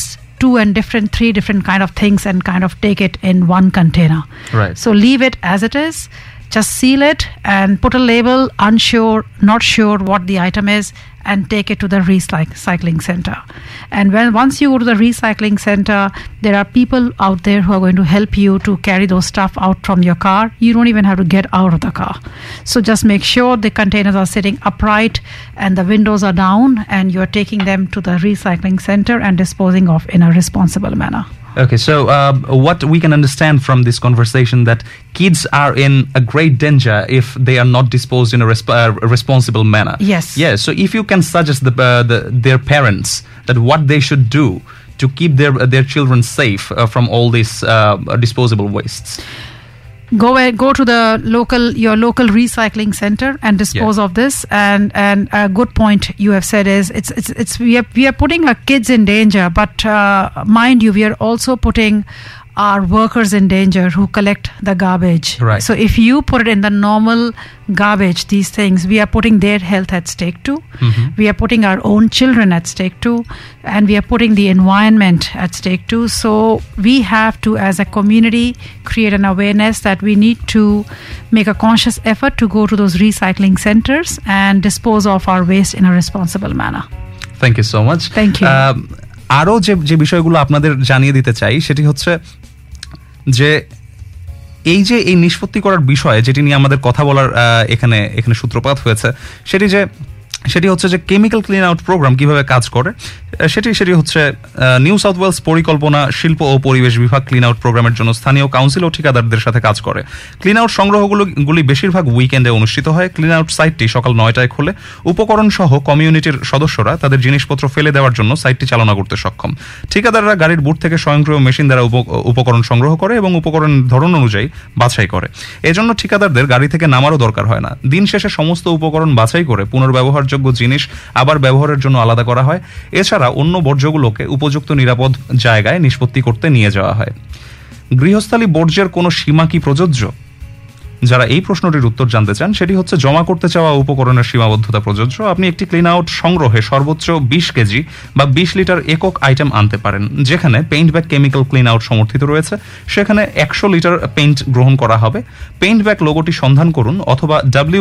3 different kind of things and kind of take it in one container. Right. So leave it as it is, just seal it and put a label, unsure, not sure what the item is, and take it to the recycling center. And once you go to the recycling center, there are people out there who are going to help you to carry those stuff out from your car. You don't even have to get out of the car. So just make sure the containers are sitting upright and the windows are down, and you're taking them to the recycling center and disposing of in a responsible manner. Okay, so what we can understand from this conversation that kids are in a great danger if they are not disposed in a responsible manner. Yes. Yeah. So if you can suggest their parents that what they should do to keep their children safe from all these disposable wastes. Go to your local recycling center and dispose of this. And a good point you have said is we are putting our kids in danger, but mind you, we are also putting our workers in danger who collect the garbage. Right. So if you put it in the normal garbage, these things, we are putting their health at stake too. Mm-hmm. We are putting our own children at stake too, and we are putting the environment at stake too. So we have to, as a community, create an awareness that we need to make a conscious effort to go to those recycling centers and dispose of our waste in a responsible manner. Thank you so much. Thank you. আরো যে বিষয়গুলো আপনাদের জানিয়ে দিতে চাই সেটি হচ্ছে যে এই নিষ্পত্তি করার বিষয় যেটি নিয়ে আমাদের কথা বলার এখানে সূত্রপাত হয়েছে সেটি হচ্ছে যে কেমিক্যাল ক্লিন আউট প্রোগ্রাম কিভাবে কাজ করে সেটি হচ্ছে নিউ সাউথ ওয়েলস পরিকল্পনা শিল্প ও পরিবেশ বিভাগ ক্লিন আউট প্রোগ্রামের জন্য স্থানীয় কাউন্সিল ও ঠিকাদারদের সাথে কাজ করে। ক্লিন আউট সংগ্রহগুলি বেশিরভাগ উইকেন্ডে অনুষ্ঠিত হয়। ক্লিন আউট সাইটটি সকাল 9টায় খোলে। উপকরণ সহ কমিউনিটির সদস্যরা তাদের জিনিসপত্র ফেলে দেওয়ার জন্য সাইটটি চালনা করতে সক্ষম। ঠিকাদাররা গাড়ির বুট থেকে স্বয়ংক্রিয় মেশিন দ্বারা উপকরণ সংগ্রহ করে এবং উপকরণ ধরন অনুযায়ী বাছাই করে। এজন্য ঠিকাদারদের গাড়ি থেকে নামারও দরকার হয় না। দিন শেষে সমস্ত উপকরণ বাছাই করে পুনর্ব্যবহারযোগ্য জিনিস আবার ব্যবহারের জন্য আলাদা করা হয়। এছাড়া অন্য বর্জ্যগুলোকে উপযুক্ত নিরাপদ জায়গায় নিষ্পত্তি করতে নিয়ে যাওয়া হয়। গৃহস্থালী বর্জ্যের কোনো সীমা কি প্রযোজ্য? যারা এই প্রশ্নটির উত্তর জানতে চান সেটি হচ্ছে জমা করতে চাওয়া উপকরণের সীমাবদ্ধতা প্রযোজ্য। আপনি একটি ক্লিন আউট সংগ্রহে সর্বোচ্চ 20 কেজি বা 20 লিটার একক আইটেম আনতে পারেন। যেখানে paint bag chemical clean out সমর্থিত রয়েছে সেখানে 100 লিটার পেইন্ট গ্রহণ করা হবে। পেইন্ট ব্যাগ লোগোটি সন্ধান করুন অথবা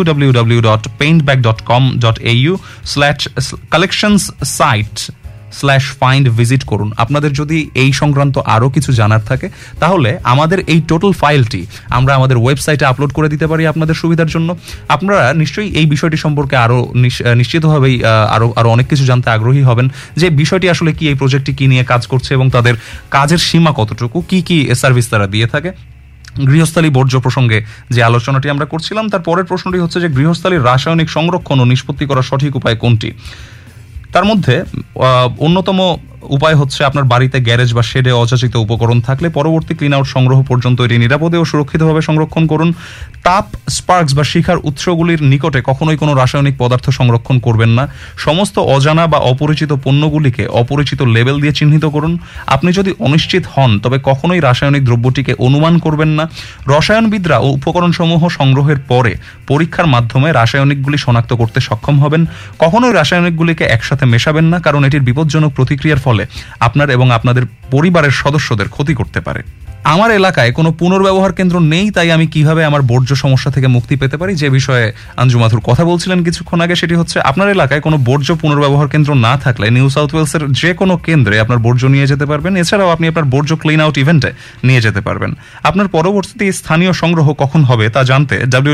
www.paintbag.com.au/collections/find ভিজিট করুন। আপনাদের যদি এই সংক্রান্ত আরো কিছু জানার থাকে তাহলে আমাদের এই টোটাল ফাইলটি আমরা আমাদের ওয়েবসাইটে আপলোড করে দিতে পারি আপনাদের সুবিধার জন্য। আপনারা নিশ্চয়ই এই বিষয়টি সম্পর্কে আরো নিশ্চিতভাবেই আরো অনেক কিছু জানতে আগ্রহী হবেন যে বিষয়টি আসলে কি, এই প্রজেক্টটি কি নিয়ে কাজ করছে এবং তাদের কাজের সীমা কতটুকু, কি সার্ভিস তারা দিয়ে থাকে। গৃহস্থালী বর্জ্য প্রসঙ্গে যে আলোচনাটি আমরা করছিলাম তার পরের প্রশ্নটি হচ্ছে যে গৃহস্থালীর রাসায়নিক সংরক্ষণ ও নিষ্পত্তি করার সঠিক উপায় কোনটি? তার মধ্যে অন্যতম উপায় হচ্ছে আপনার বাড়িতে গ্যারেজ বা শেডে অযাচিত উপকরণ থাকলে পরবর্তী ক্লিন আউট সংগ্রহ পর্যন্ত এটি নিরাপদে ও সুরক্ষিতভাবে সংরক্ষণ করুন। তাপ, স্পার্কস বা শিখার উৎসগুলির নিকটে কখনোই কোনো রাসায়নিক পদার্থ সংরক্ষণ করবেন না। সমস্ত অজানা বা অপরিচিত পণ্যগুলিকে অপরিচিত লেবেল দিয়ে চিহ্নিত করুন। আপনি যদি অনিশ্চিত হন তবে কখনোই রাসায়নিক দ্রব্যটিকে অনুমান করবেন না। রসায়নবিদরা ও উপকরণসমূহ সংগ্রহের পরে পরীক্ষার মাধ্যমে রাসায়নিকগুলি শনাক্ত করতে সক্ষম হবেন। কখনোই রাসায়নিকগুলিকে একসাথে মেশাবেন না, কারণ এটির বিপজ্জনক প্রতিক্রিয়ার ফলে আপনার এবং আপনাদের পরিবারের সদস্যদের ক্ষতি করতে পারে। আমার এলাকায় কোনো পুনর্ব্যবহার কেন্দ্র নেই, তাই আমি কিভাবে আমার বর্জ্য সমস্যা থেকে মুক্তি পেতে পারি যে বিষয়ে আঞ্জু মাথুর কথা বলছিলেন কিছুক্ষণ আগে, সেটি হচ্ছে আপনার এলাকায় কোনো বর্জ্য পুনর্ব্যবহার কেন্দ্র না থাকলে নিউ সাউথ ওয়েলসের যে কোনো কেন্দ্রে আপনার বর্জ্য নিয়ে যেতে পারবেন। এছাড়াও আপনি আপনার বর্জ্য ক্লিন আউট ইভেন্টে নিয়ে যেতে পারবেন। আপনার পরবর্তীতে স্থানীয় সংগ্রহ কখন হবে তা জানতে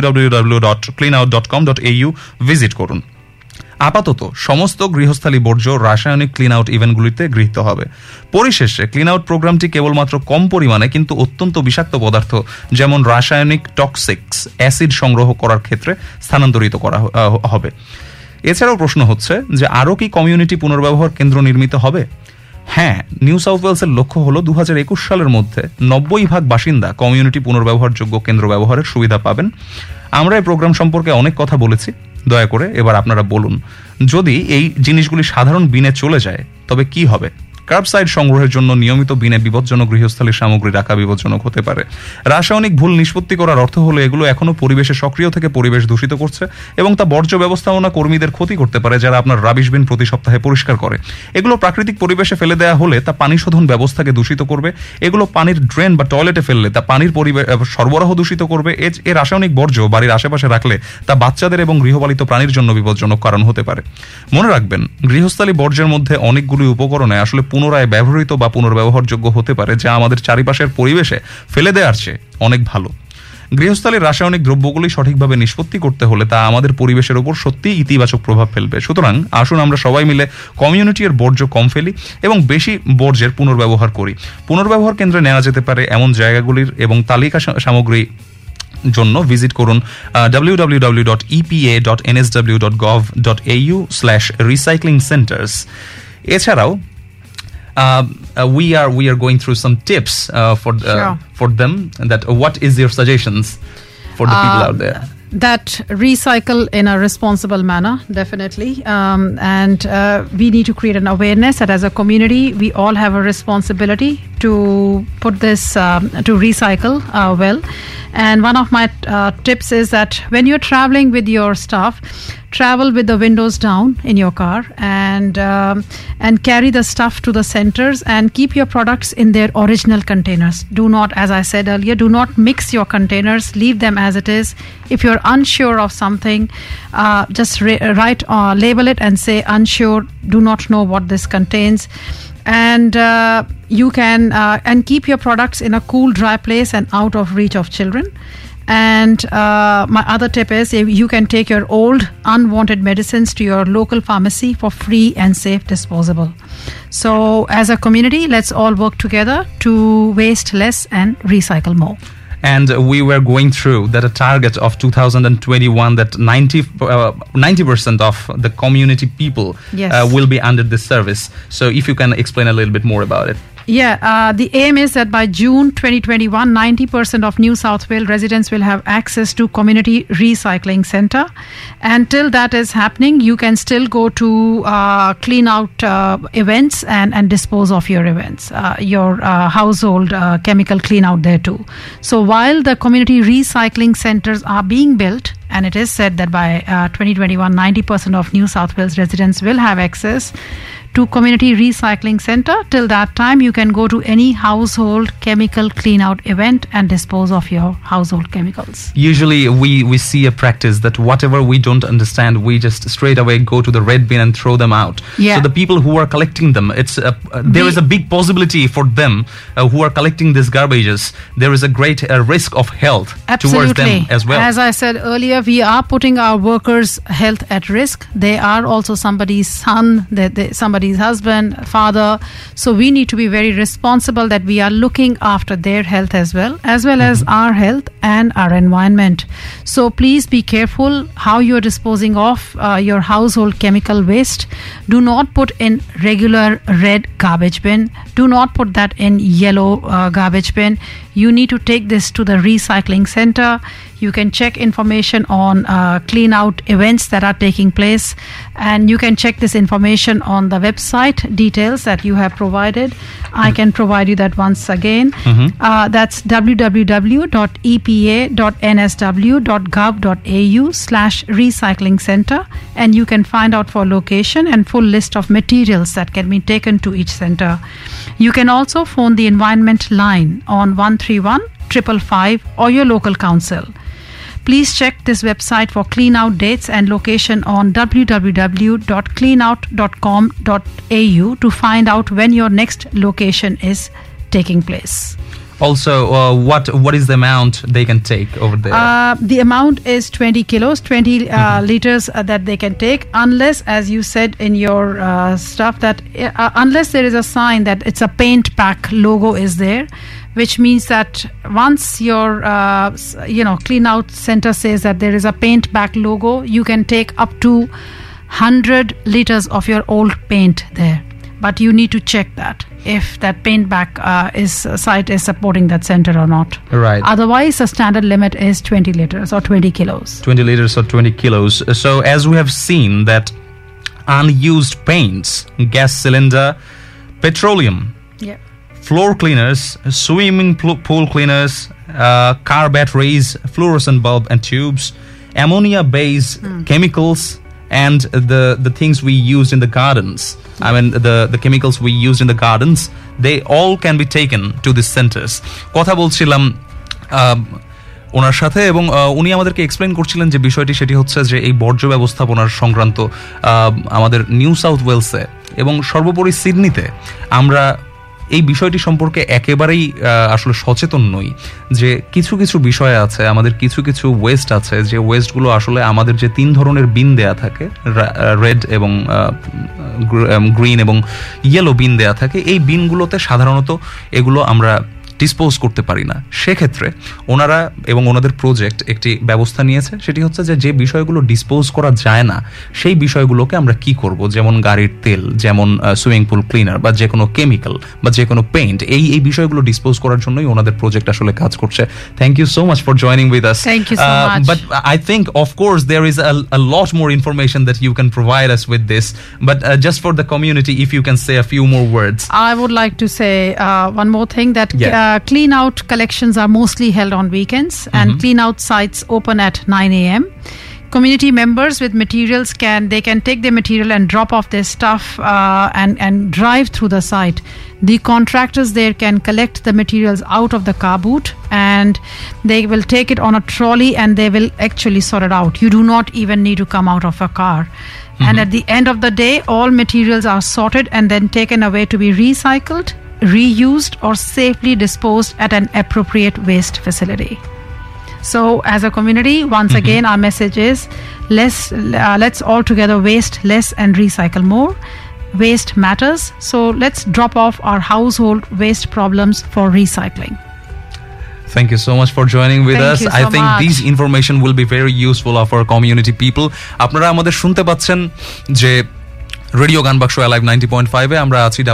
www.cleanout.com.au ভিজিট করুন। আপাতত সমস্ত গৃহস্থালী বর্জ্য রাসায়নিক ক্লিন আউট ইভেন্টগুলিতে গৃহীত হবে। পরিশেষে ক্লিন আউট প্রোগ্রামটি কেবলমাত্র কম পরিমাণে কিন্তু অত্যন্ত বিষাক্ত পদার্থ যেমন রাসায়নিক টক্সিক্স, অ্যাসিড সংগ্রহ করার ক্ষেত্রে স্থানান্তরিত করা হবে। এছাড়াও প্রশ্ন হচ্ছে যে আরও কি কমিউনিটি পুনর্ব্যবহার কেন্দ্র নির্মিত হবে? হ্যাঁ, নিউ সাউথ ওয়েলসের লক্ষ্য হলো 2021 সালের মধ্যে 90% বাসিন্দা কমিউনিটি পুনর্ব্যবহারযোগ্য কেন্দ্র ব্যবহারের সুবিধা পাবেন। আমরা এই প্রোগ্রাম সম্পর্কে অনেক কথা বলেছি, দয়া করে এবার আপনারা বলুন, যদি এই জিনিসগুলি সাধারণ বিনে চলে যায় তবে কি হবে? কার্বসাইড সংগ্রহের জন্য নিয়মিত বিনে বিপজ্জনক গৃহস্থালির সামগ্রী রাখা বিপজ্জনক হতে পারে। রাসায়নিক ভুল নিষ্পত্তি করার অর্থ হলো এগুলো এখনো পরিবেশে সক্রিয় থেকে পরিবেশ দূষিত করছে এবং তা বর্জ্য ব্যবস্থাপনা কর্মীদের ক্ষতি করতে পারে যারা আপনার রাবিশ বিন প্রতি সপ্তাহে পরিষ্কার করে। এগুলো প্রাকৃতিক পরিবেশে ফেলে দেওয়া হলে তা পানি শোধন ব্যবস্থাকে দূষিত করবে। এগুলো পানির ড্রেন বা টয়লেটে ফেললে তা পানির সরবরাহ দূষিত করবে। এ রাসায়নিক বর্জ্য বাড়ির আশেপাশে রাখলে তা বাচ্চাদের এবং গৃহপালিত প্রাণীর জন্য বিপজ্জনক কারণ হতে পারে। মনে রাখবেন, গৃহস্থালী বর্জ্যের মধ্যে অনেকগুলি উপকরণে আসলে পুনরায় ব্যবহৃত বা পুনর্ব্যবহারযোগ্য হতে পারে, যা আমাদের চারিপাশের পরিবেশে ফেলে দেওয়ার চেয়ে অনেক ভালো। গৃহস্থালীর রাসায়নিক দ্রব্যগুলি সঠিকভাবে নিষ্পত্তি করতে হলে তা আমাদের পরিবেশের উপর সত্যিই ইতিবাচক প্রভাব ফেলবে। সুতরাং আসুন আমরা সবাই মিলে কমিউনিটির বর্জ্য কম ফেলি এবং বেশি বর্জ্যের পুনর্ব্যবহার করি। পুনর্ব্যবহার কেন্দ্রে নেওয়া যেতে পারে এমন জায়গাগুলির এবং তালিকা সামগ্রী জন্য ভিজিট করুন www.epa.nsw.gov.au/recycling centers। এছাড়াও we are going through some tips for them, that what is your suggestions for the people out there? That recycle in a responsible manner, definitely. And we need to create an awareness that as a community, we all have a responsibility to put this, to recycle well. And one of my tips is that when you're traveling with your stuff, travel with the windows down in your car and carry the stuff to the centers and keep your products in their original containers. Do not, as I said earlier, do not mix your containers. Leave them as it is. If you're unsure of something, just write or label it and say unsure, do not know what this contains. And you can and keep your products in a cool, dry place and out of reach of children. And my other tip is you can take your old unwanted medicines to your local pharmacy for free and safe disposable. So as a community, let's all work together to waste less and recycle more. And we were going through that a target of 2021 that 90% of the community people will be under this service. So if you can explain a little bit more about it. Yeah, the aim is that by June 2021, 90% of New South Wales residents will have access to community recycling centre. Until that is happening, you can still go to clean out events and dispose of your events, your household chemical clean out there too. So while the community recycling centres are being built, and it is said that by 2021, 90% of New South Wales residents will have access to community recycling center. Till that time, you can go to any household chemical clean out event and dispose of your household chemicals. Usually we see a practice that whatever we don't understand, we just straight away go to the red bin and throw them out. Yeah. So the people who are collecting them, there is a big possibility for them who are collecting these garbages. There is a great risk of health towards them as well. As I said earlier, we are putting our workers' health at risk. They are also somebody's son, somebody's husband, father. So we need to be very responsible that we are looking after their health as well as our health and our environment. So please be careful how you are disposing of your household chemical waste. Do not put in regular red garbage bin. Do not put that in yellow garbage bin. You need to take this to the recycling center. You can check information on clean out events that are taking place, and you can check this information on the website details that you have provided. I can provide you that once again. That's www.epa.nsw.gov.au/recycling center, and you can find out for location and full list of materials that can be taken to each center. You can also phone the environment line on 131 555 or your local council. Please check this website for clean out dates and location on www.cleanout.com.au to find out when your next location is taking place. Also, what is the amount they can take over there? The amount is 20 kilos, 20 liters that they can take, unless, as you said in your stuff, that unless there is a sign that it's a paint pack logo is there, which means that once your clean out center says that there is a paint back logo, you can take up to 100 liters of your old paint there. But you need to check that if that paint back site is supporting that center or not. Right. Otherwise, the standard limit is 20 liters or 20 kilos. 20 liters or 20 kilos. So as we have seen that unused paints, gas cylinder, petroleum, Yeah. floor cleaners, swimming pool cleaners, car batteries, fluorescent bulb and tubes, ammonia-based chemicals, and the things we use in the gardens. I mean, the chemicals we use in the gardens, they all can be taken to these centers. কথা বলছিলাম ওনার সাথে এবং উনি আমাদেরকে explain করছিলেন যে বিষয়টি সেটি হচ্ছে যে এই বর্জ্য ব্যবস্থাপনার সংক্রান্ত আমাদের নিউ সাউথ ওয়েলসে এবং সর্বোপরি সিডনিতে আমরা এই বিষয়টি সম্পর্কে একেবারেই আসলে সচেতন নই যে কিছু কিছু বিষয় আছে, আমাদের কিছু কিছু ওয়েস্ট আছে যে ওয়েস্টগুলো আসলে আমাদের যে 3 ধরনের বিন দেয়া থাকে, রেড এবং গ্রিন এবং ইয়েলো বিন দেয়া থাকে, এই বিনগুলোতে সাধারণত এগুলো আমরা ডিসপোজ করতে পারি না। সেক্ষেত্রে ওনারা এবং ওনাদের প্রজেক্ট একটি ব্যবস্থা নিয়েছে, সেটি হচ্ছে যে বিষয়গুলো ডিসপোজ করা যায় না সেই বিষয়গুলোকে আমরা কি করব, যেমন গাড়ির তেল, যেমন সুইমিং পুল ক্লিনার বা যে কোনো কেমিক্যাল বা যে কোনো পেইন্ট, এই বিষয়গুলো ডিসপোজ করার জন্যই ওনাদের প্রজেক্ট আসলে কাজ করছে। Thank you so much for joining with us. Thank you so much. But I think of course there is a lot more information that you can provide us with this, but just for the community, if you can say a few more words. I would like to say one more thing, that clean out collections are mostly held on weekends, and clean out sites open at 9 a.m. Community members with materials can take their material and drop off their stuff and drive through the site. The contractors there can collect the materials out of the car boot and they will take it on a trolley and they will actually sort it out. You do not even need to come out of a car. And at the end of the day, all materials are sorted and then taken away to be recycled, reused or safely disposed at an appropriate waste facility. So as a community, once again our message is let's all together waste less and recycle more. Waste matters, so let's drop off our household waste problems for recycling. Thank you so much for joining with Thank us. you so I think much. these information will be very useful of our community people. আপনারা আমাদের শুনতে পাচ্ছেন যে radio Gaanbaksho alive 90.5 এ আমরা আছি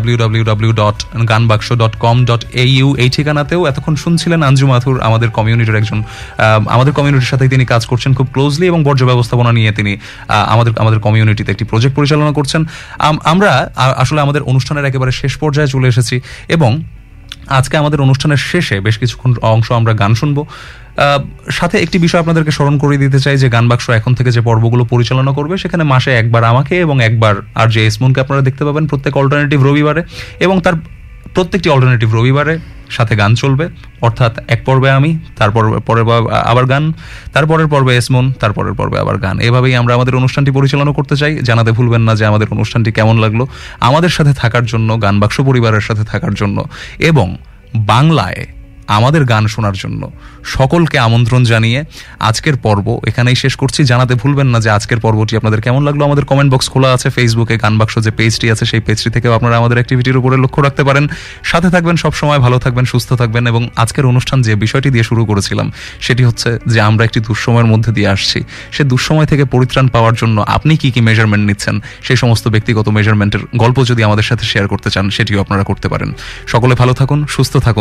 www.ganbaksho.com.au এই ঠিকানাতেও। এতক্ষণ শুনছিলেন আঞ্জু মাথুর, আমাদের কমিউনিটির একজন, আমাদের কমিউনিটির সাথে তিনি কাজ করছেন খুব ক্লোজলি এবং বর্জ্য ব্যবস্থাপনা নিয়ে তিনি আমাদের কমিউনিটিতে একটি প্রজেক্ট পরিচালনা করছেন। আমরা আসলে আমাদের অনুষ্ঠানের একেবারে শেষ পর্যায়ে চলে এসেছি এবং আজকে আমাদের অনুষ্ঠানের শেষে বেশ কিছুক্ষণ অংশ আমরা গান শুনবো। সাথে একটি বিষয় আপনাদেরকে স্মরণ করে দিতে চাই যে গানবাক্স এখন থেকে যে পর্বগুলো পরিচালনা করবে সেখানে মাসে একবার আমাকে এবং একবার আর যে ইসমনকে আপনারা দেখতে পাবেন প্রত্যেক অল্টারনেটিভ রবিবারে, এবং তার প্রত্যেকটি অল্টারনেটিভ রবিবারে সাথে গান চলবে, অর্থাৎ এক পর্বে আমি, তারপর পরের আবার গান, তারপরের পর্বে ইসমন, তারপরের পর্বে আবার গান। এভাবেই আমরা আমাদের অনুষ্ঠানটি পরিচালনা করতে চাই। জানাতে ভুলবেন না যে আমাদের অনুষ্ঠানটি কেমন লাগলো। আমাদের সাথে থাকার জন্য, গানবাক্স পরিবারের সাথে থাকার জন্য এবং বাংলায় আমাদের গান শোনার জন্য সকলকে আমন্ত্রণ জানিয়ে আজকের পর্ব এখানেই শেষ করছি। জানাতে ভুলবেন না যে আজকের পর্বটি আপনাদের কেমন লাগলো। আমাদের কমেন্ট বক্স খোলা আছে, ফেসবুকে গানবাক্স যে পেজটি আছে সেই পেজটি থেকেও আপনারা আমাদের অ্যাক্টিভিটির উপরে লক্ষ্য রাখতে পারেন। সাথে থাকবেন, সবসময় ভালো থাকবেন, সুস্থ থাকবেন। এবং আজকের অনুষ্ঠান যে বিষয়টি দিয়ে শুরু করেছিলাম সেটি হচ্ছে যে আমরা একটি দুঃসময়ের মধ্যে দিয়ে আসছি, সে দুঃসময় থেকে পরিত্রাণ পাওয়ার জন্য আপনি কি কি মেজারমেন্ট নিচ্ছেন, সেই সমস্ত ব্যক্তিগত মেজারমেন্টের গল্প যদি আমাদের সাথে শেয়ার করতে চান সেটিও আপনারা করতে পারেন। সকলে ভালো থাকুন, সুস্থ থাকুন।